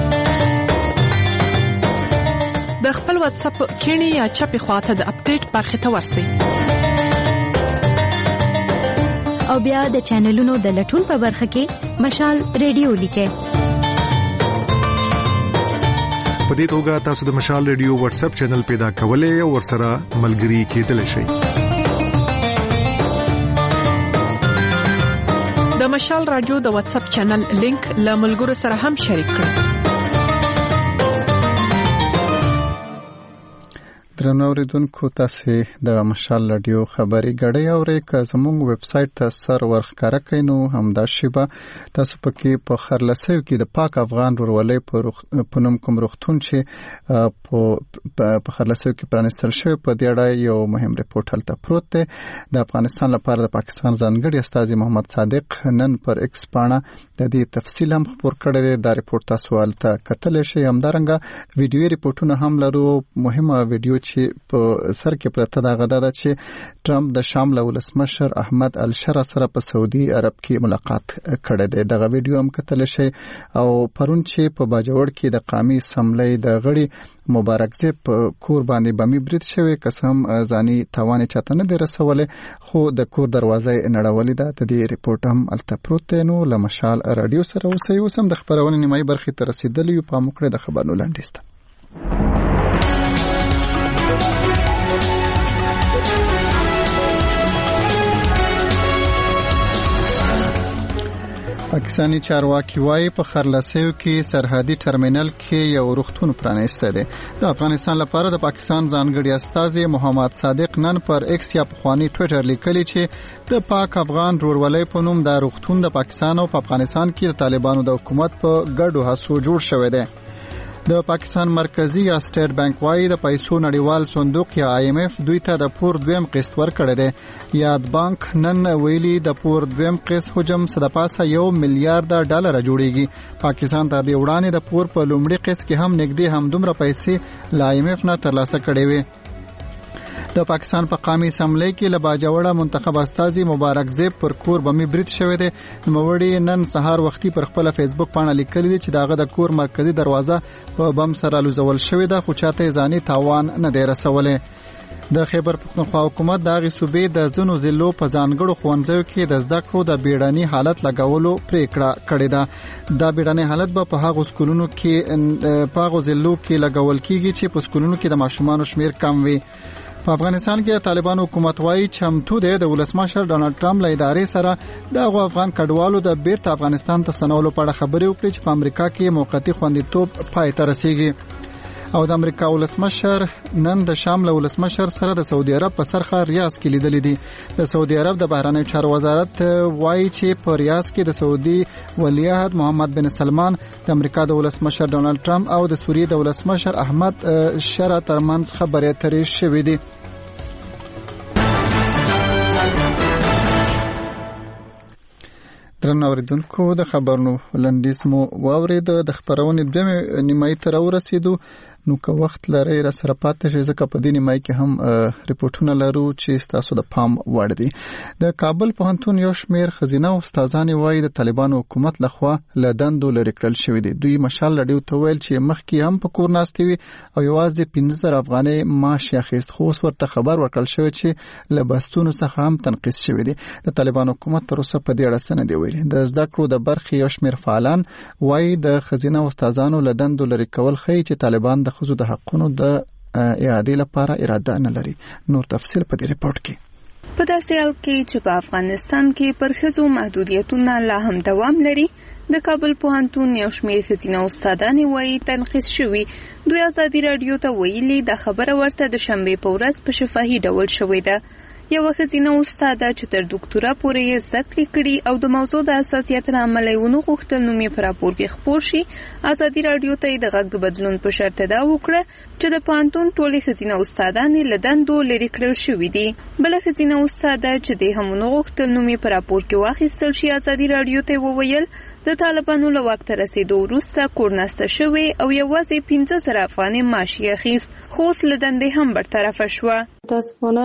د خپل واتس اپ کینی یا چپی خواته د اپډیټ برخه ته ورسئ او بیا د چینلونو د لټون په برخه کې مشال ریډیو لیکئ. په دې توګه تاسو د مشال ریډیو واتس اپ چینل پیدا کولای او ورسره ملګري کېدلی شئ. د مشال رادیو د واتس اپ چینل لینک له ملګرو سره هم شریک کړئ. درنو اوریدونکو تاسو د مشال رادیو خبري غړې اورې که زموږ ویب سټ ته سر ورخکاره کینو همدا شیبه تاسو پکې په خرلسیو کې د پاک افغان ورولې په نوم کوم روغتون چې په خرلسیو کې پرانستل شوی په دې اړه یو مهم ریپورت هلته پروت دی د افغانستان لپاره د پاکستان ځانګړي استاذ محمد صادق نن پر ایکس پاڼه د دې تفصیل هم خبر کړی دی دا ریپورت تاسو ولته کتل شئ همدارنګه ویډیو ریپورتونه هم لرو مهمه ویډیو چې په سر کې پرته دا غدا ده چې ټرمپ د شام له ولسمشر احمد الشرا سره په سعودي عرب کې ملاقات کړی دی دغه ویډیو هم کتل شي او پرون چې په باجوړ کې د قومي اسمبلی د غړي مبارکزی په کور باندې بمي برید شوی قسم ځاني توان چاته نه دی رسولې خو د کور دروازه نړولې ده د دې ریپورت هم الته پروت نو لمشال رادیو سره اوسم د خبرونه نیمایي برخې ته رسیدلی په موکړه د خبرونو لاندې پاکستانی چارواکي وايي په خرلسیو کې سرحدي ټرمینل کې یو روغتون پرانیسته دی د افغانستان لپاره د پاکستان ځانګړي استاذ محمد صادق نن پر ایکس یا پخوانی ټوئیټر لیکلی چې د پاک افغان رورولۍ په نوم د روغتون د پاکستان او په افغانستان کې د طالبانو د حکومت په ګډو هڅو جوړ شوی دی د پاکستان مرکزی یا سټیټ بانک وايي د پیسو نړیوال صندوق یا IMF دوی ته د پور دویم قسط ورکړی دی یاد بانک نن ویلي د پور دویم قسط حجم صدپاسه $1 میلیارډ جوړیږي پاکستان ته د وړاندې د پور په لومړي قسط کې هم نږدې همدومره پیسې له IMF نه ترلاسه کړې وي د پاکستان په قومي اسمبلی کې له باجوړه منتخب استاذ مبارکزی پر کور بمي برید شوی دی نوموړي نن سهار وختي پر خپل فیسبوک باندې لیکلي چې داغه د کور مرکزی دروازه په بم سره لوزول شوی ده خو چاته ځاني تاوان نه دی رسولې د خیبر پختونخوا حکومت دغه صوبې د زونو ضلعو په ځانګړو ښوونځیو کې د زده کړو د بیړني حالت لګولو پریکړه کړې ده دا بیړني حالت به په هغو سکولونو کې په هغو ضلعو کې لګول کیږي چې په سکولونو کې د ماشومانو شمیر کم وي په افغانستان کې طالبان حکومت وايي چمتو دی د ولسمشر ډونالد ټرمپ له ادارې سره د افغان کډوالو د بیرته افغانستان ته ستنولو په اړه خبرې وکړي چې په امریکا کې موقتی خوندیتوب پای ته رسیږي او د امریکا ولسمشر نن د شام له ولسمشر سره د سعودي عرب په سرخه ریاض کې لیدل دي د سعودي عرب د بهرنی چارو وزارت وايي چې په ریاض کې د سعودي ولیعهد محمد بن سلمان د امریکا د ولسمشر ډونالد ټرمپ او د سوریې د ولسمشر احمد شرا ترمنځ خبرې اترې شوې دي درنو اوریدونکو د خبرونو لنډیز مو واورید د خبرونې دوه نیمایي تر ورسېدو نو که وخت لري را سره پاتې شي ځکه په دې نیمایي کې هم ریپورتونه لرو چې تاسو د پام وړ دي د کابل پوهنتون یو شمیر خزینه او استادان وايي د طالبانو حکومت لخوا له دندو لري کړل شوی دي دوی مشال رادیو ته ویل چې مخکې هم په کور ناستي وي او یوازې 15000 افغانۍ معاش اخیست خو اوس ورته خبر ورکړل شوی چې له بستونو څخه هم تنقیص شوی دي د طالبانو حکومت تر اوسه په دې اړه څه نه دی ویلي د زده کړو د برخې یو شمیر فعالان وايي د خزینه او استادانو له دندو لري کول ښیي چې طالبان د خزو د حقونو د اعادې لپاره اراده نه لري نور تفصیل په دې ریپورت کې په داسې حال کې چې په افغانستان کې پر ښځو محدودیتونه لا هم دوام لري د کابل پوهنتون یو شمېر ښځینه استادانې وایي تنقیص شوي دوی ازادي راډیو ته ویلي دا خبره ورته د شنبې په ورځ په شفاهي ډول شوې ده یوه ښځینه استاده چې تر ډاکټورا پورې یې زده کړې کړي او د موضوع د حساسیت له امله یې ونه غوښتل نوم یې په راپور کې خپور شي ازادي راډیو ته یې د غږ د بدلون په شرط دا وکړه چې د پوهنتون ټولې ښځینه استادانې له دندو لرې کړل شوي دي بله ښځینه استاده چې دې هم ونه غوښتل نوم یې په راپور کې واخیستل شي ازادي راډیو ته وویل د طالبانو له واک ته رسېدو وروسته کورناسته شوې او یوازې 15000 افغانۍ معاش یې اخیست خو اوس له دندې هم برطرفه شوه متاسفانه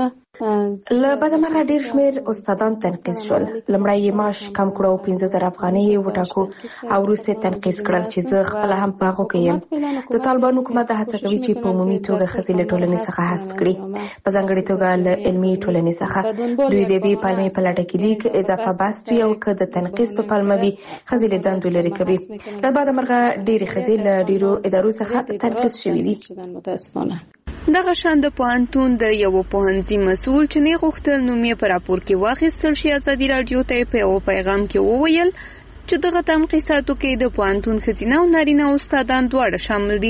له بده مرغه ډیر شمیر استادان تنقیص شول لمړی یې معاش کم کړو 15000 افغانۍ وټاکو او وروسته تنقیص کړل چې زه خپل هم په هغه کې یم د طالبانو حکومت هڅه کوي چې په عمومي توګه ښځې له ټولنې څخه حذف کړي په ځانګړې توګه له علمي ټولنې څخه دوی د بي پالمې په لټه کې دي چې اضافه بحث وي او که د تنقیص په پلمه وي ښځې له دندو لرې کوي له بده مرغه ډېرې ښځې له ډېرو ادارو څخه تنقیص شوي دي متاسفانه دغه شان د پوهنتون د یو پوهنځي مسؤل چې نه غوښتل نوم یې په راپور کې واخیستل شي ازادي راډیو ته په یو پیغام کې وویل چې دغه تنقیصاتو کې د پوهنتون ښځینه او نارینه استادان دواړه شامل دي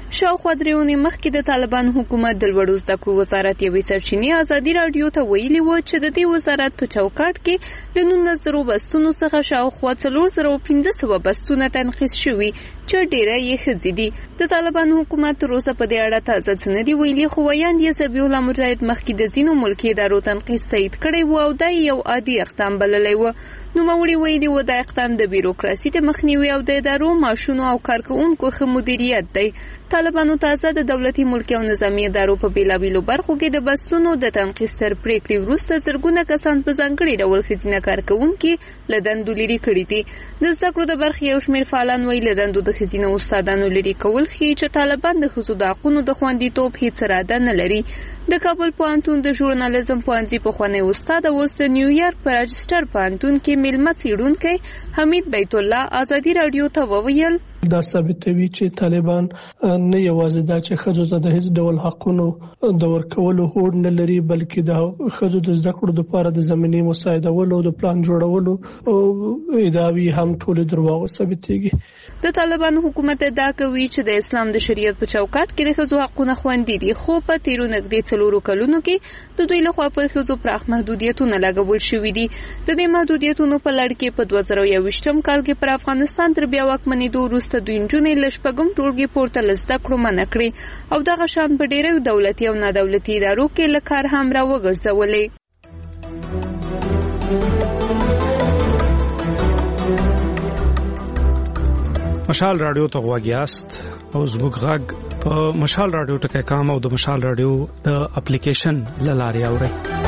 شاوخوا 3 اونۍ مخکې د طالبان حکومت د لوړو زده کړو وزارت یوې سرچینې ازادي راډیو ته ویلي و چې د دې وزارت په چوکاټ کې له 1900 بستونو څخه شاوخوا 4500 بستونه تنقیس شوي چې ډیره یې ښځې دي. د طالبان حکومت تر اوسه په دې اړه تازه څه نه دي ویلي، خو ویاند یې ذبیح الله مجاهد مخکې د ځینو ملکي ادارو تنقیس تایید کړی و او دا یو عادي اقدام بللی و. نوموړي ویلي و دا اقدام د بیروکراسي د مخنیوي او د ادارو معاشونو او کارکوونکو ښه مدیریت دی. طالبانو تازه د دولتي ملکي او نظامي ادارو په بیلابیلو برخو کې د بستونو د تنقیس تر پریکړې وروسته زرګونه کسان په ځانګړي ډول ښځینه کارکوونکي له دندو لرې کړي دي. د زده کړو د برخې یو شمېر فعالان وایي له دندو د ښځینه استادانو لرې کول ښیي چې طالبان د ښځو د حقونو د خوندیتوب هېڅ اراده نه لري. د کابل پوهنتون د ژورنالیزم پوهنځي پخوانی استاد اوس د نیویارک په راجسټر پوهنتون کې میلمه څېړونکی حمید بیت الله ازادي راډیو ته وویل دا ثابتوي چې طالبان نه یوازې دا چې ښځو ته د هیڅ ډول حقونو د ورکولو هوډ نه لري، بلکې د ښځو د زده کړو لپاره د زمینې مساعدولو او د پلان جوړولو ادعاوې هم ټولې دروغ ثابتېږي. د طالبان حکومت ادعا کوي چې د اسلام د شریعت په چوکاټ کې د ښځو حقونه خوندي دي، خو په تیرو نږدې 4 کلونو کې د دوی لخوا پر ښځو پراخ محدودیتونه لګول شوي دي. د دې محدودیتونو په لړ کې په 2021 کال کې پر افغانستان تر بیا واکمنېدو وروسته دوی نجونې له شپږم ټولګي پورته له زده کړو منع کړې او دغه شان په ډېرو دولتي او نادولتي ادارو کې له کار هم راوګرځولې. مشال رادیو ته غواګیاست او زموږ غږ په مشال رادیو ټکی کام او د مشال رادیو د اپلیکیشن لارې اورئ.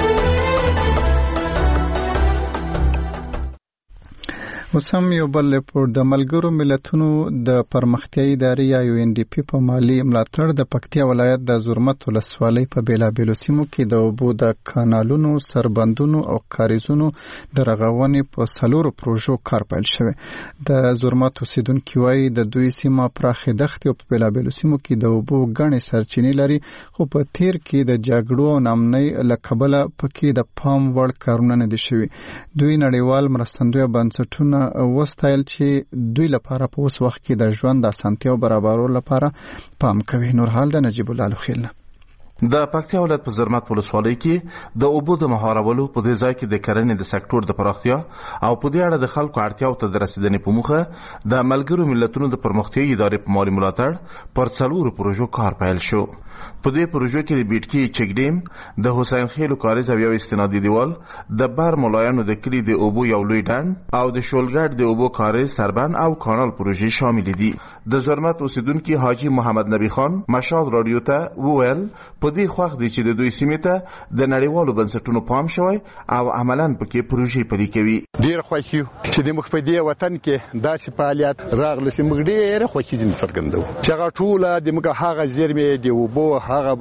وسم یو بل رپورټ د ملګرو ملتونو د پرمختیايي ادارې یا UNDP په مالی ملاتړ د پکتیا ولایت د زرمت ولسوالۍ په بیلابیلو سیمو کې د اوبو د کانالونو، سربندونو او کاریزونو د رغونې په 4 پروژو کار پیل شوی. د زرمت اوسیدونکو وايي د دوی سیمه پراخه دښتې او په بیلابیلو سیمو کې د اوبو غنې سرچینې لري، خو په تیر کې د جګړو او نامنۍ لکبله پکې د پام وړ کارونه نه دي شوي. دوی نړیوال مرستندوی بنسټونه وستایل چې دوی لپاره په اوس وخت کې د ژوند د اسانتیاو برابرولو لپاره پام کوي. نور حال د نجیب الله لخیل. د پکتیا ولایت په زرمت ولسوالۍ کې د اوبو د مهارولو په دې ځای کې د کرنې د سکتور د پراختیا او په دې اړه د خلکو اړتیاو ته د رسیدنې په موخه د ملګرو ملتونو د پرمختیايي ادارې په مالي ملاتړ پر 4 پروژو کار پیل شو. په دې پروژو کې د بیټکی چک ډیم، د حسین خیلو کاریز او یو استنادي دیوال، د بر ملایانو د کلی د اوبو یو لوی ډنډ او د شولګټ د اوبو کاریز، سربند او کانال پروژې شامل دي. د زرمت اوسیدونکو حاجی محمد نبی خان مشال رادیو ته وویل په دې خوښ دي چې د دوی سیمې ته د نړیوالو بنسټونو پام شوی او عملاً پکې پروژې پلي کوي. ډیر خوښ یو چې د موږ په دې وطن کې داسې فعالیت راغلی چې موږ ډیر خوښ ځین څرګندو چې هغه ټوله د موږ هغه زیرمې د اوبو هغه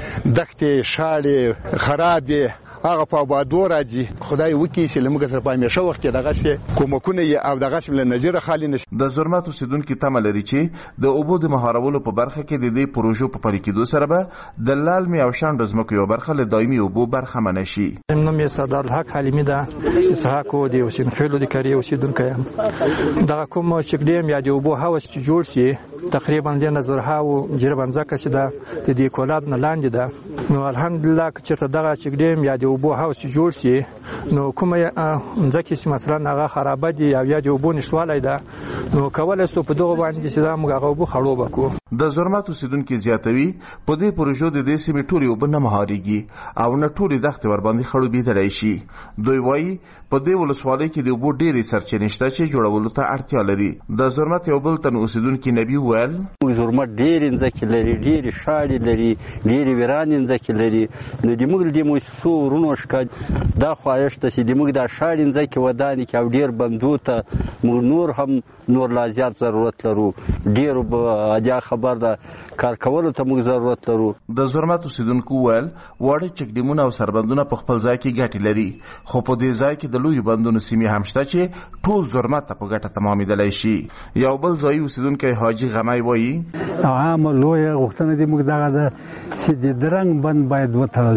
دښتې شاړې خرابې هغه په آبادو راځي. خدای وکړي چې لمغه سره په همیشه وخت کې دغه څه کومکونه او دغه څه له نظر خالي نشي. د زرمت اوسیدونکو تمه لري چې د اوبو د مهارولو په برخه کې د دې پروژو په پلي کېدو سره به د لالمي او شان رزمکو یو برخه له دایمي اوبو برخه منشي. نوم یې سردار الحق حلیمی ده، اسحاق دی حسین خیلو د کاری اوسیدونکو یم. دغه کوم چې ډیم یا د اوبو هوس چې جوړ شي تقریبا د نظر هاو جربنځه کسي ده د دې کولاب نه لاندې ده. نو الحمدلله چې دغه چې ډیم یا د اوبو هاوس جوړ شي نو کومه ځکه چې مثلا هغه خراب دي او یا د اوبو نشوالای ده نو کولای سو په دغه باندې چې دا موږ هغه اوبو خړوب کو. د زرمت اوسیدونکو زیاتوي په دې پروژو د دې سیمې ټولې اوبه نه مهاريږي او نه ټولې دښتې ور باندې خړوبېدلی شي. دوی وایي په دې ولسوالۍ کې د اوبو ډېرې سرچینې شته چې جوړولو ته اړتیا لري. د زرمت یو بل تن اوسیدونکي نبی ویل زرمت ډېرې ځمکې لري، ډېرې شاړې لري، ډېرې ویرانې ځمکې لري. نو د موږ د مؤسسو ورونو ښکار دا خواهش ده چې د موږ د شاړې ځمکې ودانې کې او ډېر بندو ته موږ نور هم نور لا زیات ضرورت لرو. ډېرو به خبر ده کار کولو ته موږ ضرورت لرو. د زرمت اوسیدونکو ویل واړه چک ډیمونه او سربندونه په خپل ځای کې ګټې لري، خو په دې ځای کې د لوی بندونو سیمې هم شته چې ټول زرمت ته په ګټه تمامېدلی شي. یو بل ځایي اوسیدونکی حاجي غمی وایي عامه لویه غوښتنه دې موږ دغه ده چې د درنګ بند باید وتړل شي.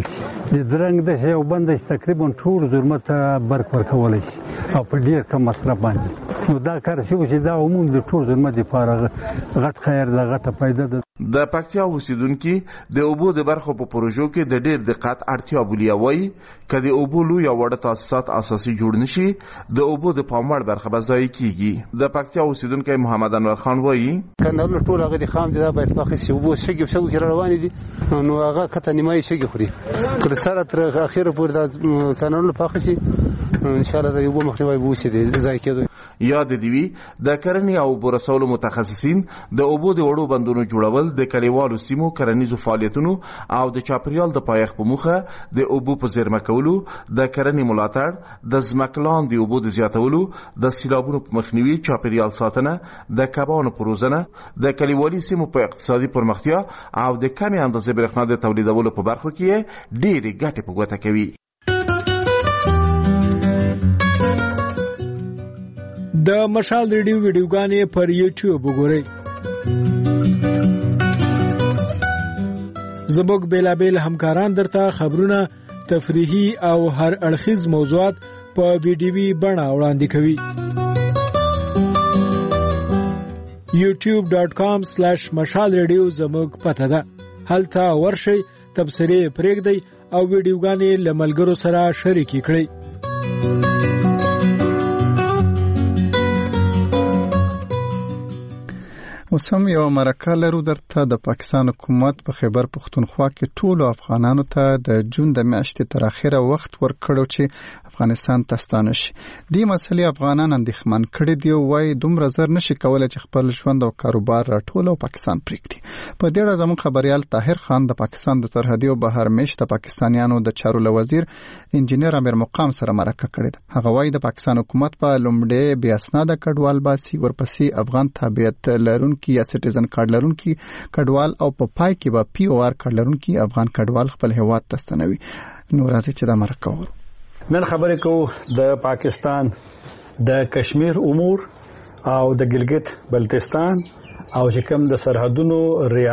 د درنګ د یو بند تقریبا ټول ضرورت برق ورکول شي او په ډیر کم مصرف باندې نو دا کار چې دا عموم د ټول ضرورت لپاره غټ خیر ده غټه فائدہ ده. د پکتیا اوسیدونکو د اوبو د برخو په پروژو کې د ډیر دقت اړتیا بولي وای کدي اوبو لوی او وړ تاسیسات اساسي جوړ نشي د اوبو د پاموړ برخه بځای کیږي. د پکتیا اوسیدونکو محمد انور خان وای کنه ټول هغه خام دي دا باید پخې شي اوبو شګي کې روان دي نو هغه کته نیمای شګي خوري کله سره تر اخیره پورې دا کنه پخې شي ان شاء الله د اوبو مخنیوي بوسي دي ځای کېدو. یاد دی د کرنې او اوبو رسولو متخصصین د اوبو د وړو بندونو جوړول د کلیوالو سیمو کرنیزو فعالیتونو او د چاپریال د پایښت په موخه د اوبو په زیرمه کولو د کرنې ملاتړ د ځمکلان د اوبو د زیاتولو د سیلابونو په مخنیوي چاپریال ساتنه د کبانو په روزنه د کلیوالي سیمو په اقتصادي پرمختیا او د کمې اندازې برېښنا د تولیدولو په برخو کې ډېرې ګټې په ګوته کوي. د مشال ریډیو ویډیوګانې پر یوټیوب وګورئ. زموږ بیلابیل همکاران درته خبرونه تفریحي او هر اړخیز موضوعات په ویډیوي بڼه وړاندې کوي. youtube.com/مشال ریډیو زموږ پته ده. هلته ورشئ، تبصرې پرېږدئ او ویډیوګانې له ملګرو سره شریکې کړئ. اوس هم یو مرکه لرو درته. د پاکستان حکومت په خیبر پختونخوا کې ټولو افغانانو ته د جون د میاشتې تر اخره وخت ورکړو چې افغانستان ته ستانه شي. دې مسلې افغانان اندېښمن کړي دي او وايي دومره زر نشي کولای چې خپل ژوند او کاروبار راټول او پاکستان پرېږدي. په دې اړه زموږ خبريال طاهر خان د پاکستان د سرحدي او بهر مېشته پاکستانیانو د چارو له وزیر انجینر امیر مقام سره مرکه کړې ده. هغه وايي د پاکستان حکومت په لومړی بیا اسناد کډوال باسي، ورپسې افغان تابعیت لرونکي یا سټیزن کارت لرونکي کډوال او په پای کې به پی او آر کارت لرونکي افغان کډوال خپل هیواد ته ستنوي. نو راځي چې دا مرکه وورو. نن خبرې کوو د پاکستان د کشمیر امور او د ګلګت بلتستان او چې کوم د سرحدونو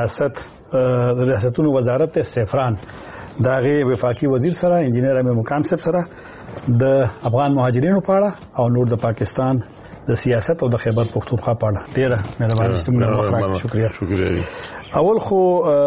ریاستونو وزارت سیفران دغه وفاقي وزیر سره انجینر امیر مقام صاحب سره د افغان مهاجرینو په اړه او نور د پاکستان د سیاست او د خیبر پختونخوا په اړه ډیره مهرباني شکریہ. اول خو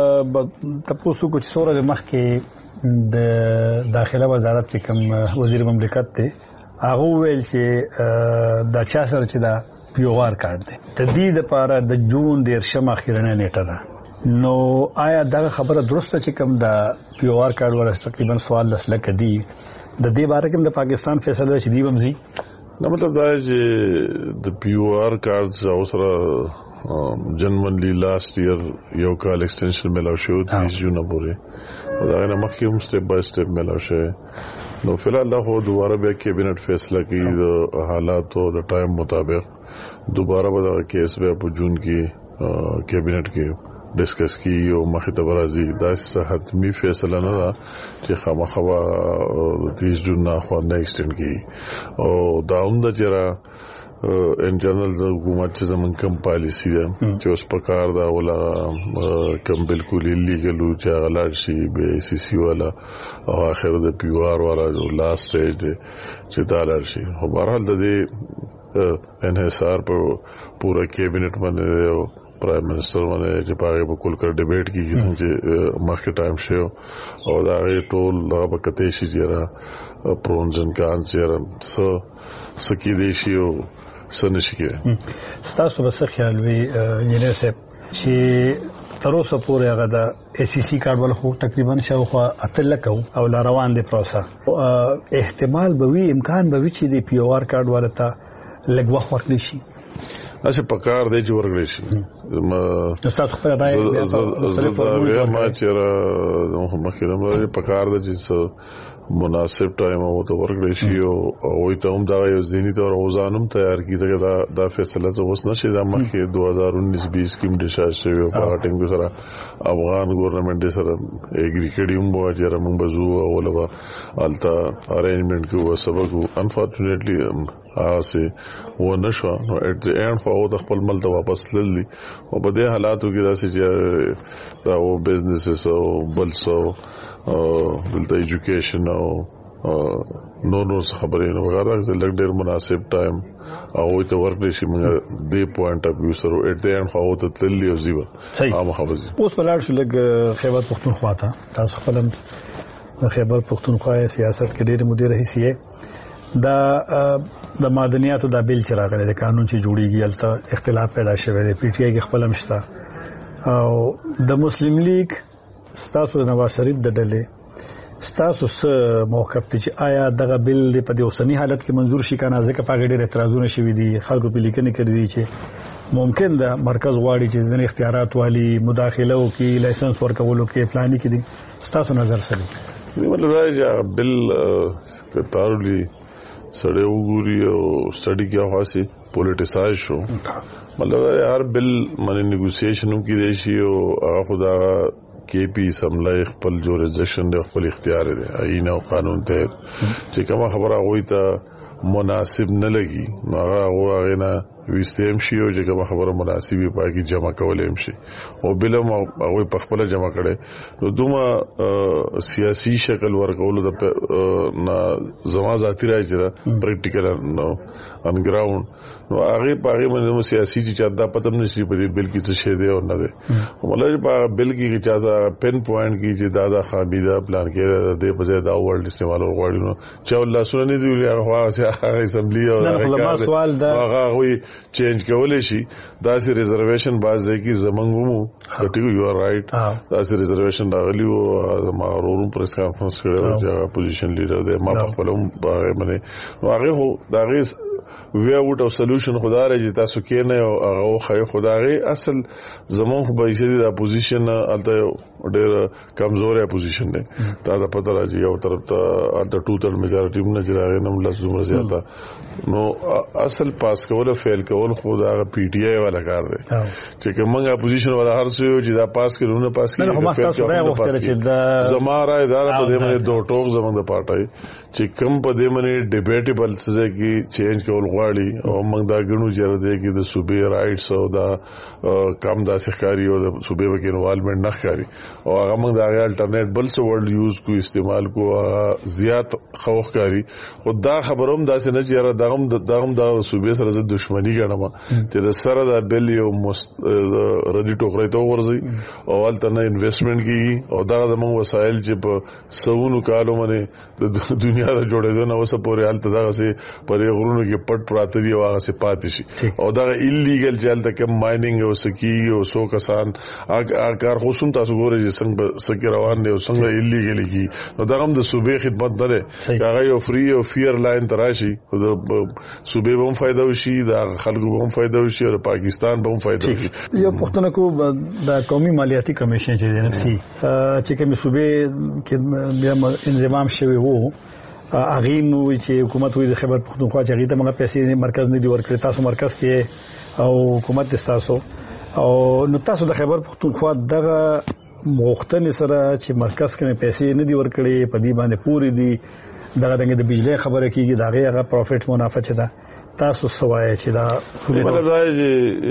تاسو کو چې سوره مخکې د داخله وزارت چې کوم وزیر مملکت ته هغه ویل چې دا چا سره چې دا پیوار کارت دی د دې لپاره د جون 13 اخیرنه نیټه ده. نو آیا دا خبره درسته چې کوم دا پیوار کارت ورسته تقریبا سوال لسلک دی د دې باره کې د پاکستان فیصله چې دی ومزي نو مطلب دا چې د پیو آر کارت او سره جنرally last year یو کال ایکسټنشن ملاو شو 30 جون پورې دا نه مخکې هم سټپ بای سټپ ملاو شو. نو فلحال دا خو دوباره به کابینټ فیصله کوي د حالات او د ټایم مطابق دوباره به دا کیس به په جون کې کابینټ کې ډسکس کی او مخه ته راځي. دا حتمی فیصله نه ده چې خامخوا 30 جون نه خو نه ایکسټند کی او دا هم د چیرې ان جنرال د حکومت چې زمون کوم پالیسی ده چې اوس په کار دا ولا کوم بالکل ایلیګل او چې غلط شي به سی سی ولا او اخر د پیو آر والا لاست سټیج دی چې دا لار شي. خو بهرحال د دې انحصار په پورا کابینټ باندې پرائم منسٹر باندې چې پاره په کول کر ډیبیټ کیږي چې مخکې ټایم شو او دا ټول هغه کته شي چې پرونزن کان چې سکی دی شي او سنشي کې تاسو به څه خیال وي انجینر صاحب چې تر اوسه پورې هغه د ای سی سی کارت ول خو تقریبا شاوخوا اتلکو او لا روان دي پروسه احتمال به وي امکان به وي چې د پی او آر کارت ولته لږ وخت ورکړي شي اسی پکار دی چې ورغلی شي ما تاسو خپل راي ما چیرې مخکې پکار دی چې مناسب ټایم او ته ورغلی شي او ته هم دا یو ذهني تور اوزانم تیار کیږي دا فیصله څه وس نشي دا مخکې 2019-20 کې ډیشارج شوی او په ټینګ سره افغان ګورنمنت سره اګری کړیوم بو چې موږ بزو او لوا التا ارینجمنت کو سبق انفورچونټلی سي و نشو نو اټ دی اینڈ خو د خپل مل ته واپس للی او په دې حالاتو کې دا چې دا او بزنسز او بلسو دلته ایجوکیشن او نو خبرې نو وغیرہ د لګ ډېر مناسب ټایم او ته ورکړې شي موږ دې پوینټ اف ویو سره اټ دی اینڈ خو ته تللی او زیبا عام خبرې اوس بلار شو لګ خیبر پختونخوا ته تاسو خپل خیبر پختونخوا سیاست کې ډېر مدیر حیثیت دا د مدنیاتو د بیل چې راغلی د قانون چې جوړیږي البته اختلاف پیدا شوی دی پی ټی آی کې خپل مشته او د مسلم لیگ ستاسو د نواز شریف د ډلې ستاسو څه موقف ته چې آیا دغه بیل په دې اوسنی حالت کې منظور شي کنه ځکه په ډېر اعتراضونه شوي دي خلکو په لیکنه کړی دي چې ممکن ده مرکز غواړي چې ځینې اختیارات والی مداخله وکړي لایسنس ورکولو کې پلان کې دي ستاسو نظر سره مطلب دا چې بیل کتارلی سړی وګوري او سټډي کې خاصي پولیټیسایز شو مطلب هر بل باندې نیګوسییشن کې دی شي او هغه خدا کې پی سملای خپل جوړجشن د خپل اختیار دی آئین او قانون ته چې کومه خبره غوي ته مناسب نه لګي نو هغه نه وستیم شي او چې کومه خبره مناسبه پاکي جمع کولم شي او بلم هغه په خپل جمع کړي نو دومره سیاسي شکل ورکول د زما ذاتی راځي دا پریکټیکل نو ان ګراوند نو هغه پاغه باندې سیاسي چې دا پته نشي په دې بل کې څه شه دی او نه دی ولې په بل کې چې دا پن پوینټ کې چې دا خابیدا پلان کې د په ځای دا ورلد استعمال غواړي نو چې الله سره نه دی هغه اسمبلی او هغه وی چینج کولای شي دا سي ریزرویشن باز ځکه زمنګمو ټیک یو ار رائټ دا سي ریزرویشن راغلی او ما ورورم پریس کانفرنس کړو چې اپوزیشن لیډر دی ما خپل هم باندې هغه هو دا غي وی اوټ او سولوشن خدای چې تاسو کې نه او هغه خو خدای اصل زمون خو به چې د اپوزیشن الته ډېر کمزورې اپوزیشن دی دا د پته راځي یو طرف ته الته ټوټل میجارټي نه جوړه نو لږه زیاته نو اصل پاس کول فیل کول خو دا پی ټی آی والا کار دی چې کومه اپوزیشن والا هر څه چې دا پاس کړو نه پاس کړي زما راي دا په دې باندې دوه ټوک زمونږ د پارټای چې کم په دې باندې ډیبیټیبل څه کې چینج کول غواړي او موږ دا غنو جره دی کې د صوبې رائټس او دا کم د سحکاری او د صوبې وکي انوالومنت نه ښکاری او هغه موږ دا الټرنیټ بل څه ورلد یوز کو استعمال کو زیات خوخکاری خدا خبروم دا څه نه چې را دغم د صوبې سره د دښمنی ګڼم چې د سره د بل یو ردی ټوکرې ته ورځي او الته نه انویسټمنټ کیږي او دا زموږ وسایل چې په سونو کالو باندې د دنیا د جوړېدو نه وسه پورې الته دغه سي پرې غرونو کې پټ پراته دی او هغه سي پاتې شي او دا ایلیګل جلته کې مایننګ او سکی او سو کسان کار خصوصا تاسو ګورئ چې څنګه سکی روان دي او څنګه ایلیګل کی نو دا هم د صوبې خدمت نه هغه یو فری او فیر لاین تراشي د صوبې به هم فائدہ وشي د خلکو به هم فائدہ وشي او پاکستان به هم فائدہ وشي یو پښتنه کو د قومي مالیاتي کمیشن چې د NFC چې کوم صوبې کې انضمام شوی وو اغین وی چې حکومت وی د خیبر پختونخوا چې هغه ته موږ پیسې مرکز نه دی ورکړی تاسو مرکز کې او حکومت تاسو او نو تاسو د خیبر پختونخوا دغه مغختن سره چې مرکز کې پیسې نه دی ورکړي په دې باندې پوری دي دغه د بجلی خبره کیږي دغه هغه پروفټ منافع چي دا تاسو سوای چې دا مطلب دا چې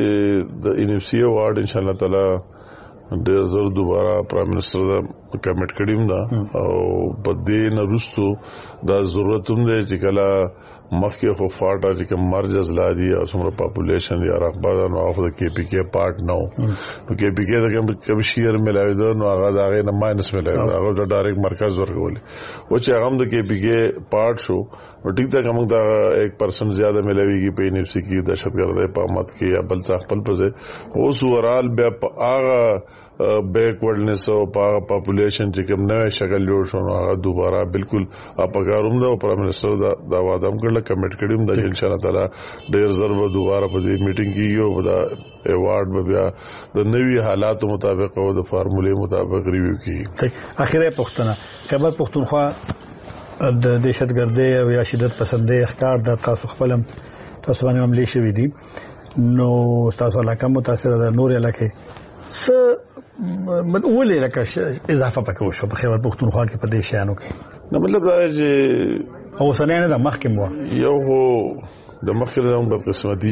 د NFC اوارډ ان شاء الله تعالی ډېر زر دوباره پرایم منسٹر دا کمټ کړیم دا او په دې نرستو دا ضرورت هم دی چې کله مخکې خو فاټا چې کوم مرجز لادي او څومره پاپولیشن یا رقبه نو خو د کې پی کې پارت نو کې پی کې د کوم شیر ملایي نو هغه دا غي نه ماینس ملایي هغه د ډایرکټ مرکز ورکول او چې هغه د کې پی کې پارت شو نو ټیک دا کوم دا 1% زیاده ملایويږي په NFC کې دهشتګردۍ په امت کې یا بل څه خپل پځه خو سورال بیا هغه بیکورډنس او پاپولیشن چې کوم نوې شکل جوړ شو هغه دوباره بالکل اپګاروم دا پرایم منسٹر دا وعده کړل کمټ کړم د ان شاء الله تعالی ډیر ضرور دوباره په دې میټینګ کې یو دا ایوارډ بیا د نوې حالات مطابق او د فارمولې مطابق ریویو کیږي اخیره پښتنه خیبر پښتونخوا د دهشتګردۍ او یا شدت پسندۍ ښکار د تاسو خپلم تاسو باندې عملي شوې دي نو تاسو علاقه متاثر ده نور علاقه س من اولې لکه اضافه پکې وشو په خیبر پښتونخوا کې په دې شانو کې نو مطلب دا چې او سنه نه د مخکې مو یو هو د مخکې زموږ د قسمتي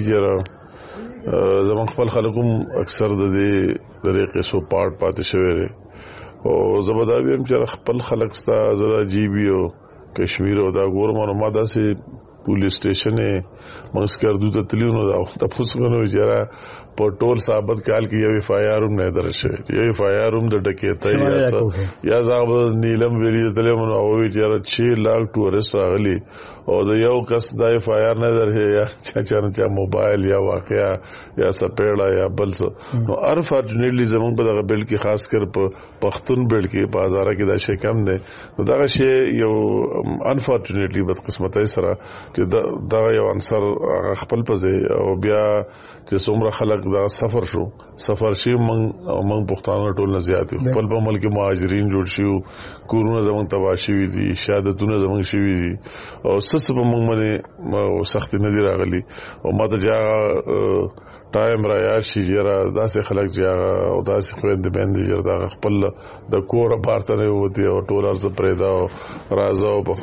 جره زموږ خپل خلکو اکثر د دې طریقې سو پاتې شوی لري او زبرداوی هم چې خپل خلک ستا زړه جیبي او کشمیر او دا ګورمانو ماده سي پولیس سټیشن منسکر دوته تلیونو دا تاسو غنو چې په ټول ثابت کال کې یو اف آی آر هم نه درشه یو اف آی آر هم د ډکېته یا زاب نیلم ویلي تلمن او وی چې 6 लाख ټورست راغلي او د یو کس د اف آی آر نه درشه یا چې موبایل یا واقعیا یا سپېړه یا بل څه نو انفورچونټلی زموږ په دغه بل کې خاص کر په پښتون بل کې په هزاره کې دا شی کم دی نو دا شی یو انفورچونټلی بدقسمتۍ سره چې دا یو عنصر خپل پځي او بیا چې څومره خلک دا سفر شي من پښتانه ټول نه زیات خپل په ملک مهاجرین جوړ شي کورونه زمون تباشي دي شهادتونه زمون شي دي او سس په موږ باندې سخت نه دی راغلي او ماته جا ټایم را یاشي جره داسې خلک چې او داسې خويند باندې جره دا خپل د کور بارته نه وتی او ټول ارز پرېدا او راځو په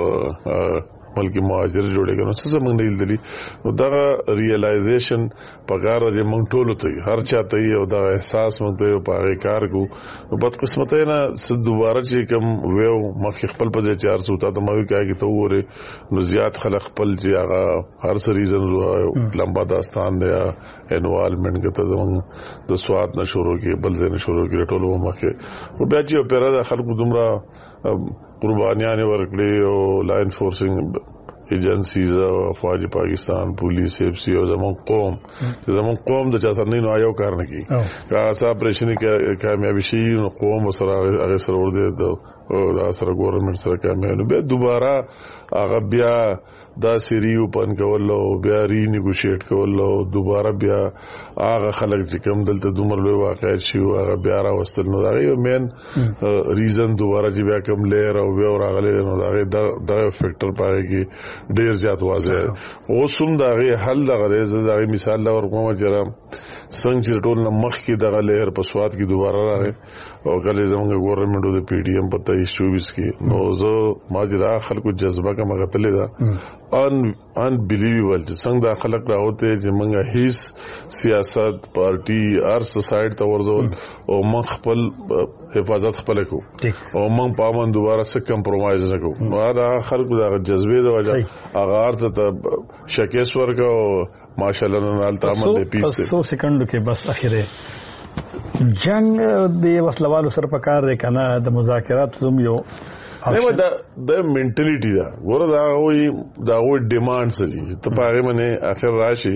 خپل ملک مهاجر جوړېږي نو څه زمونږ نه دلی نو دا ریالایزیشن پکاره چې مونږ ټول ته هر چاته یو دا احساس مونږ ته په هغه کار کو نو بدقسمتۍ نه څه دوباره چې کوم ویو مخ خپل په 400 ته مې کاږي ته وره نو زیات خلک خپل چې هغه هر څه ریزن لمبا داستان دی انوالمنت کته زمونږ د سواد نشورو کې بل ځای نشورو کې ټول مخه خو بیا چې پیرا د خلکو دومره قربانیاں ورکړي او لا انفورسینګ ایجنسیز او افواج پاکستان پولیس ایف سی او زمون قوم د چا سره نه یو کار نه کوي کا اپریشن کې کامیابی شي نو قوم سره هغه سره ور دي دا سره ګورنمنت سره کامیابی به دوباره هغه بیا دا سریو پن کول او بیا ری نیګوشیټ کول او دوباره بیا هغه خلک چې کوم دلته دومره لوی واقعیت شي هغه بیا راوستل نو دا یو مین ریزن دوباره چې بیا کوم لیر او بیا راغلی نو دا فیکٹر پاره کې ډیر زیات واضح او سم دا غي حل دا غره دا مثال لا ورکوم چې څنګه چې ټول مخ کې دغه لهر په سواد کې دوباره راغی او کله زموږ ګورنمنت د پی ډی ایم په 23 کې نو زه ماجرا خلکو جذبه کا مغتلې دا ان بلیویبل چې څنګه د خلک راوته چې موږ هیڅ سیاست پارټي ار سوسایټ ته ورزول او موږ خپل حفاظت خپل کو او موږ پامن دوباره څه کمپرمایز نه کوو نو دا خلکو د جذبې د وجه هغه ارته شکیس ورکو ماشاءالله نال تعامل دې پیسه 100 سکندو کې بس اخره جنگ د وسلوالو سره پکار دی کنه د مذاکرات زوم یو نه دا منټالیټی دا ګوره دا وی ډیمانډز دي ته پاره منه اخر راشي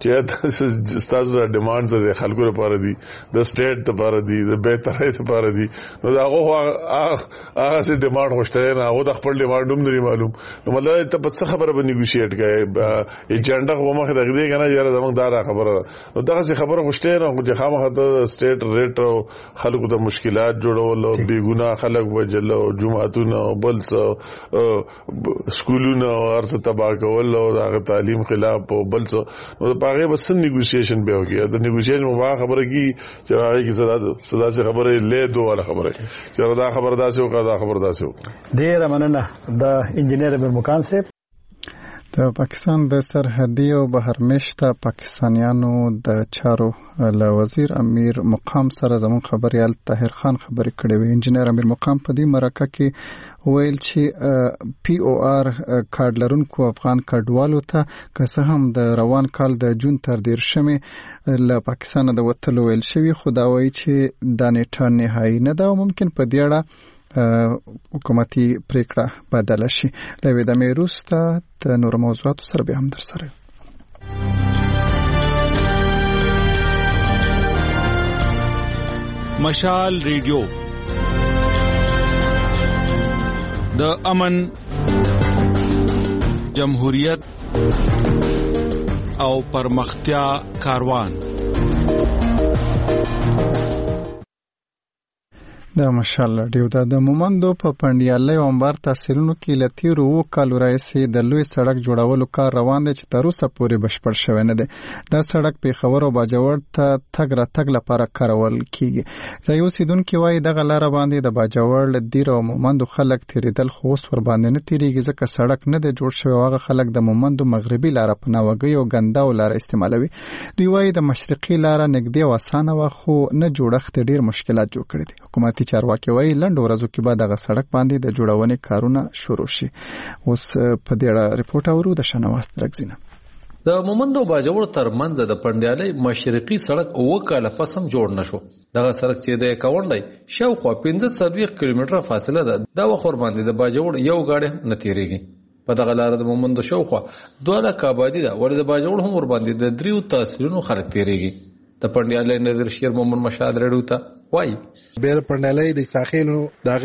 چې تاسو دا ډیمانډز د خلکو لپاره دي د سټیټ لپاره دي د به ترې لپاره دي نو دا هغه څه ډیمانډ خوشته نه هغه د خپل ډیمانډ هم نه معلوم نو مطلب ته په څه خبره باندې نیګوشیټ کوي ایجنډا خو مخه دغه دی کنه یاره زمونږ دا خبره نو دا څه خبره خوشته نه چې خامخا ته سټیټ ریټ خلکو ته مشکلات جوړول او بے ګناه خلک وجل او جمعهتون بل څه سکولونه او ارڅ تباہ کول او د تعلیم خلاف او بل څه نو په هغه بس نیګوشیشن به وکړي د نیګوشیشن مو خبره کی چې هغه کی صدا سے خبره له دوه ولا خبره چې دا خبر داسې وکړه دا خبر داسې وکړه ډیر مننه د انجنیر برمقام صاحب د پاکستان د سرحدي او بهرمشته پاکستانیانو د چارو له وزیر امیر مقام سره زمون خبريال طاهر خان خبرې کړې وې انجنیر امیر مقام په دې مرکه کې ویل چې پی او آر کارډ لرونکو افغان کډوالو ته که څه هم د روان کال د جون تر 13 له پاکستان د وټلو ویل شوی خو دا وایي چې د نیټه نهایی نه ده ممکن په دې اړه حکومتي پریکړه بدله شي لوي د میروسته د نور موضوعات سره به هم در سره مشال ریډیو د امن جمهوریت او پرمختیا کاروان د مشال رادیو د مومندو په پندیالي او انبار تحصیلونو کې لتیرو کالو راځي د لوی سړک جوړولو کار روان دی چې تر اوسه پورې بشپړ شوی نه دی. دا سړک په خبرو باجوړ ته تګ را تګ لپاره کارول کیږي. ځای اوسیدونکو وايي دغه لار باندې د باجوړ لدیر او مومندو خلک تیریدل خو اوس ور باندې نه تیریږي ځکه سړک نه دی جوړ شوی. هغه خلک د مومندو مغربي لار په ناوګي او ګنداو لار استعمالوي. دوی وايي د مشرقي لار نږدې او اسانه و خو نه جوړښت ډیر مشکلات جوړ کړی دي. حکومتي چارواکي وايي لنډ ورځو کې بعد هغه سړک باندې د جوړونې کارونه شروع شي. اوس په دې اړه ریپورت اورو د شنواز درګزینه. د مومندو باجوړ ترمنځ د پندیالي مشرقي سړک وکاله پسم جوړ نشو. دغه سړک چې د کاونډي شاوخوا 15 کیلومتره فاصله ده. دا وخور باندې د باجوړ یو گاډي نه تیریږي. په دغه لار د مومندو شاوخوا 2 لک آبادی ده. ولې د باجوړ هم ور باندې د 3 تحصیلونو خلک تیریږي. د پندیالي نظر شیر محمد مشاد رډو ته وای بیر پندیالي د ساحلو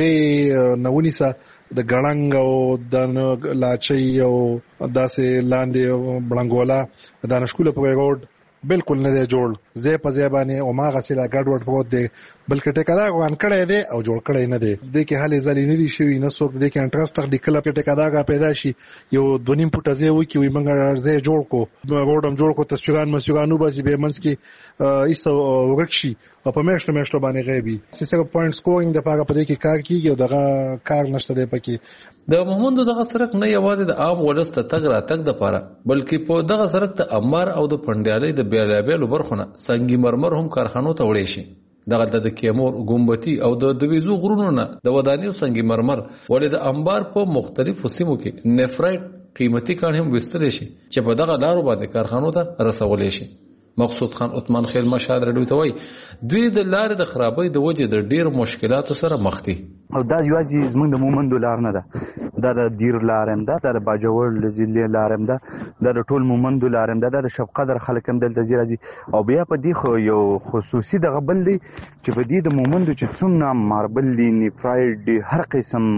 دغه نونیسا د ګړنګ او د لاچي او داسې لاندې بلنګولا د نشکول په روډ بالکل نه دی جوړ. زه په ځبانه او ما غسیلا ګډوډ پروت دی بلکې ټکدا غوان کړی دی او جوړ کړی نه دی. د کې حالې زلي نه دي شوی نه څوک د کې انټرست ډیکل په ټکدا پیدا شي یو 2.5 فوټه ځای وکی وي منګه زه جوړ کو روډم جوړ کو تصویران مسیغانو باسي به منس کې ایسو ورکشي او په مېشته باندې غیبي سیسه پوینټ سکورینګ د پاګه پدې کې کار کیږي او دغه کار نشته دی پکې. د مومندو دغه سړک نه یوازې د عام ولست تګ را تګ د پاره بلکې په دغه سړک ته امار او د پندیالي د بیلابېلو برخونه سنگي مرمر هم کارخانو ته وړي شي. دغه د کیمور ګومبتي او د دویزو غرونو نه د ودانیو سنگي مرمر ولې د انبار په مختلفو سیمو کې نیفرایټ قیمتي کان هم وستل شي چې په دغه لارو باندې کارخانو ته رسول شي. مقصود خان عثمان خیل مشاد رډو ته وای دوی د لارې د خرابۍ د وجې د ډیر مشکلاتو سره مخ دي. او دا یوازې زمونږ د مومندو لار نه ده. دا د دیر لارم ده د باجوړ لزیلې لارم ده د ټول مومندو لارم ده د شپ قدر خلک هم دلته راځي او بیا په دې خو یو خصوصي دغه بل دی چې په دې د مومندو چې څومره ماربل دی نیفرایډ دی هر قسم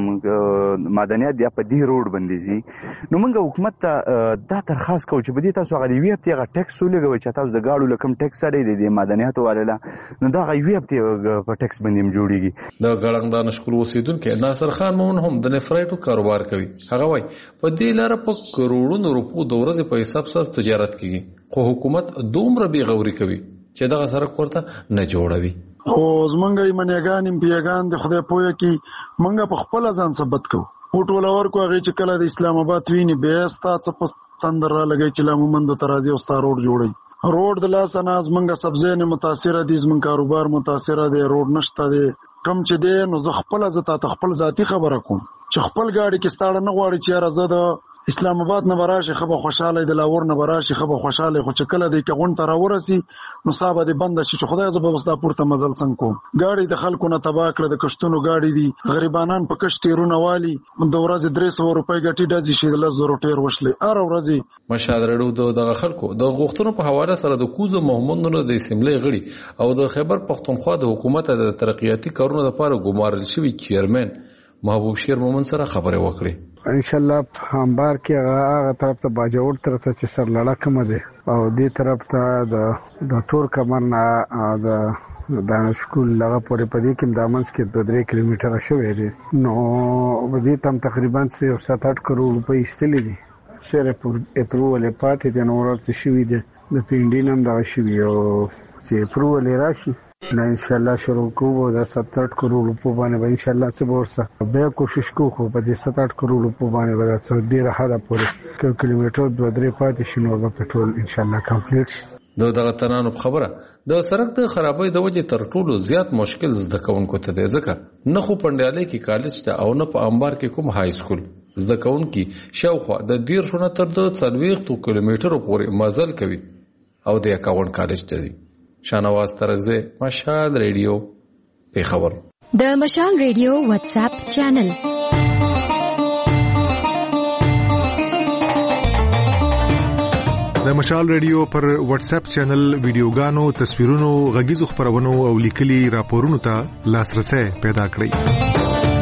معدنیات دی په دې روډ باندې زی. نو موږ حکومت ته دا درخواست کوو چې په دې تاسو غوډي وی ته ټیکس ولګوي چې تاسو د گاډو لکم ټیکس لري د معدنیاتو والا نو دا غوي په په ټیکس باندې جوړیږي. د ګړنګ د نشکل اوسیدونکو ناصر خان مون هم د نفرایټو کاروبار کوي. هغه وای په دې لار په کروڑونو روپو د ورځې په حساب سره تجارت کوي خو حکومت دومره بي غوري کوي چې دغه سره ورته نه جوړوي. خو زمونږ ایمنيګان پیغان د خدای پوهه کې مونږ په خپل ځان ثبت کوو. ټول ورکو هغه چې کله د اسلام آباد ویني به ستا څه په تندر را لګي چې لا مومند ترازی او ستا روډ جوړي. روډ د لاس نه زمونږ سبزی نه متاثر دي زمونږ کاروبار متاثر دي روډ نشته دي کم چې دی نو زه خپل ته خپل ذاتی خبره کوم چې خپل گاډي کې ستاړه نه غواړي چې راځه د اسلام آباد نه براشه خبر خوشاله د لاور نه براشه خبر خوشاله خو چې کله د کغون تر ورسي نو صاحب د بند شي چې خدای زبر وستا پورته مزل څنګه کوم گاډي د خلکو نه تباہ کړ د کشتونو گاډي دي غریبانان په کشتیرونه والی د ورځ 300 روپۍ ګټي دځي شي د 1000 ټیر وشلې ار ورځي مشاد رډو د خلکو د غوښتنو په حواله سره د کوزو محمدونو د اسمبلی غړي او د خیبر پختونخوا د حکومت د ترقیاتي کارونو لپاره ګمارل شوی چیرمن محبوب شیر مومن سره خبرې وکړې. ان شاء الله همبار کې هغه طرف ته باجوړ طرف ته چې سر لړا کم ده او دې طرف ته د تور کمر نه د دانشکول لغه پورې پدې کې دامنس کې 2-3 کیلومتره شوې دي نو دې تم تقریبا 7-8 کروڑ روپۍ استلې دي. شهر اپروول پاتې د نورات شوې دي د پیندینم دا شوې او چې اپروول راشي نه ان شاء الله شروع کوو د 7-8 کروڑ روپو باندې ان شاء الله څه ورسه به کوشش کوو خو په دې 7-8 کروڑ روپو باندې به څو ډیر حدا پورې کیلومتر 2-3 پاتې شنو به پټرول ان شاء الله کمپلیټ شي. دغه تنانو خبره د سړک د خرابۍ د وجې تر ټولو زیات مشکل زده کوونکو ته دی ځکه نه خو پندیالي کې کالج ته او نه په انبار کې کوم های سکول. زده کوونکي شاوخوا د 10 تر 40 کیلومترو پورې مزل کوي او د اکاونټ کالج ته ځي. شانواز ترغزه مشال ریډیو پیښور. د مشال ریډیو واتس اپ چینل د مشال ریډیو پر واتس اپ چینل ویډیوګانو تصویرونو غږیزو خبرونو او لیکلي راپورونو ته لاسرسي پیدا کړئ.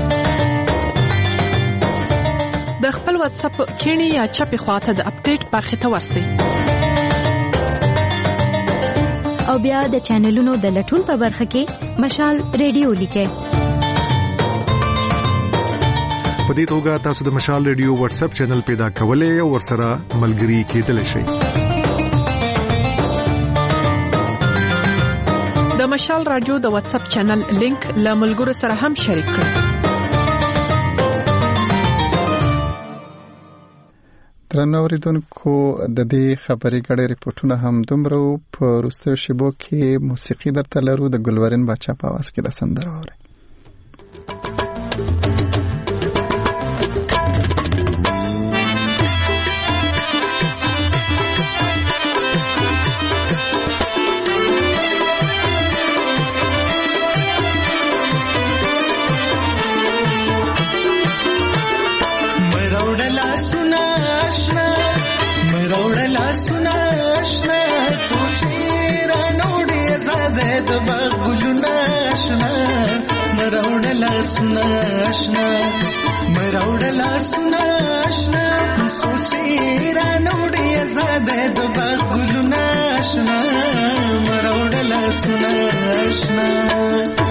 د خپل واتس اپ کینی یا چپی خواته د اپډیټ برخه ته ورسئ او بیا د چینلونو د لټون په برخه کې مشال ریډیو لیکه. په دې توګه تاسو د مشال ریډیو واتس اپ چینل پیدا کولای او ورسره ملګري کېدلی شئ. د مشال رادیو د واتس اپ چینل لینک له ملګرو سره هم شریک کړئ. درنو اوریدونکو د دې خبري غړي ریپورتونه هم دومره په وروستیو شیبو کې موسیقي درته لرو. د ګلورین باچا په आवाज کې د سندره اورئ. मराउडला सुना आशना सोचे रानोड़े आजादे दो बागुलना आशना मराउडला सुना आशना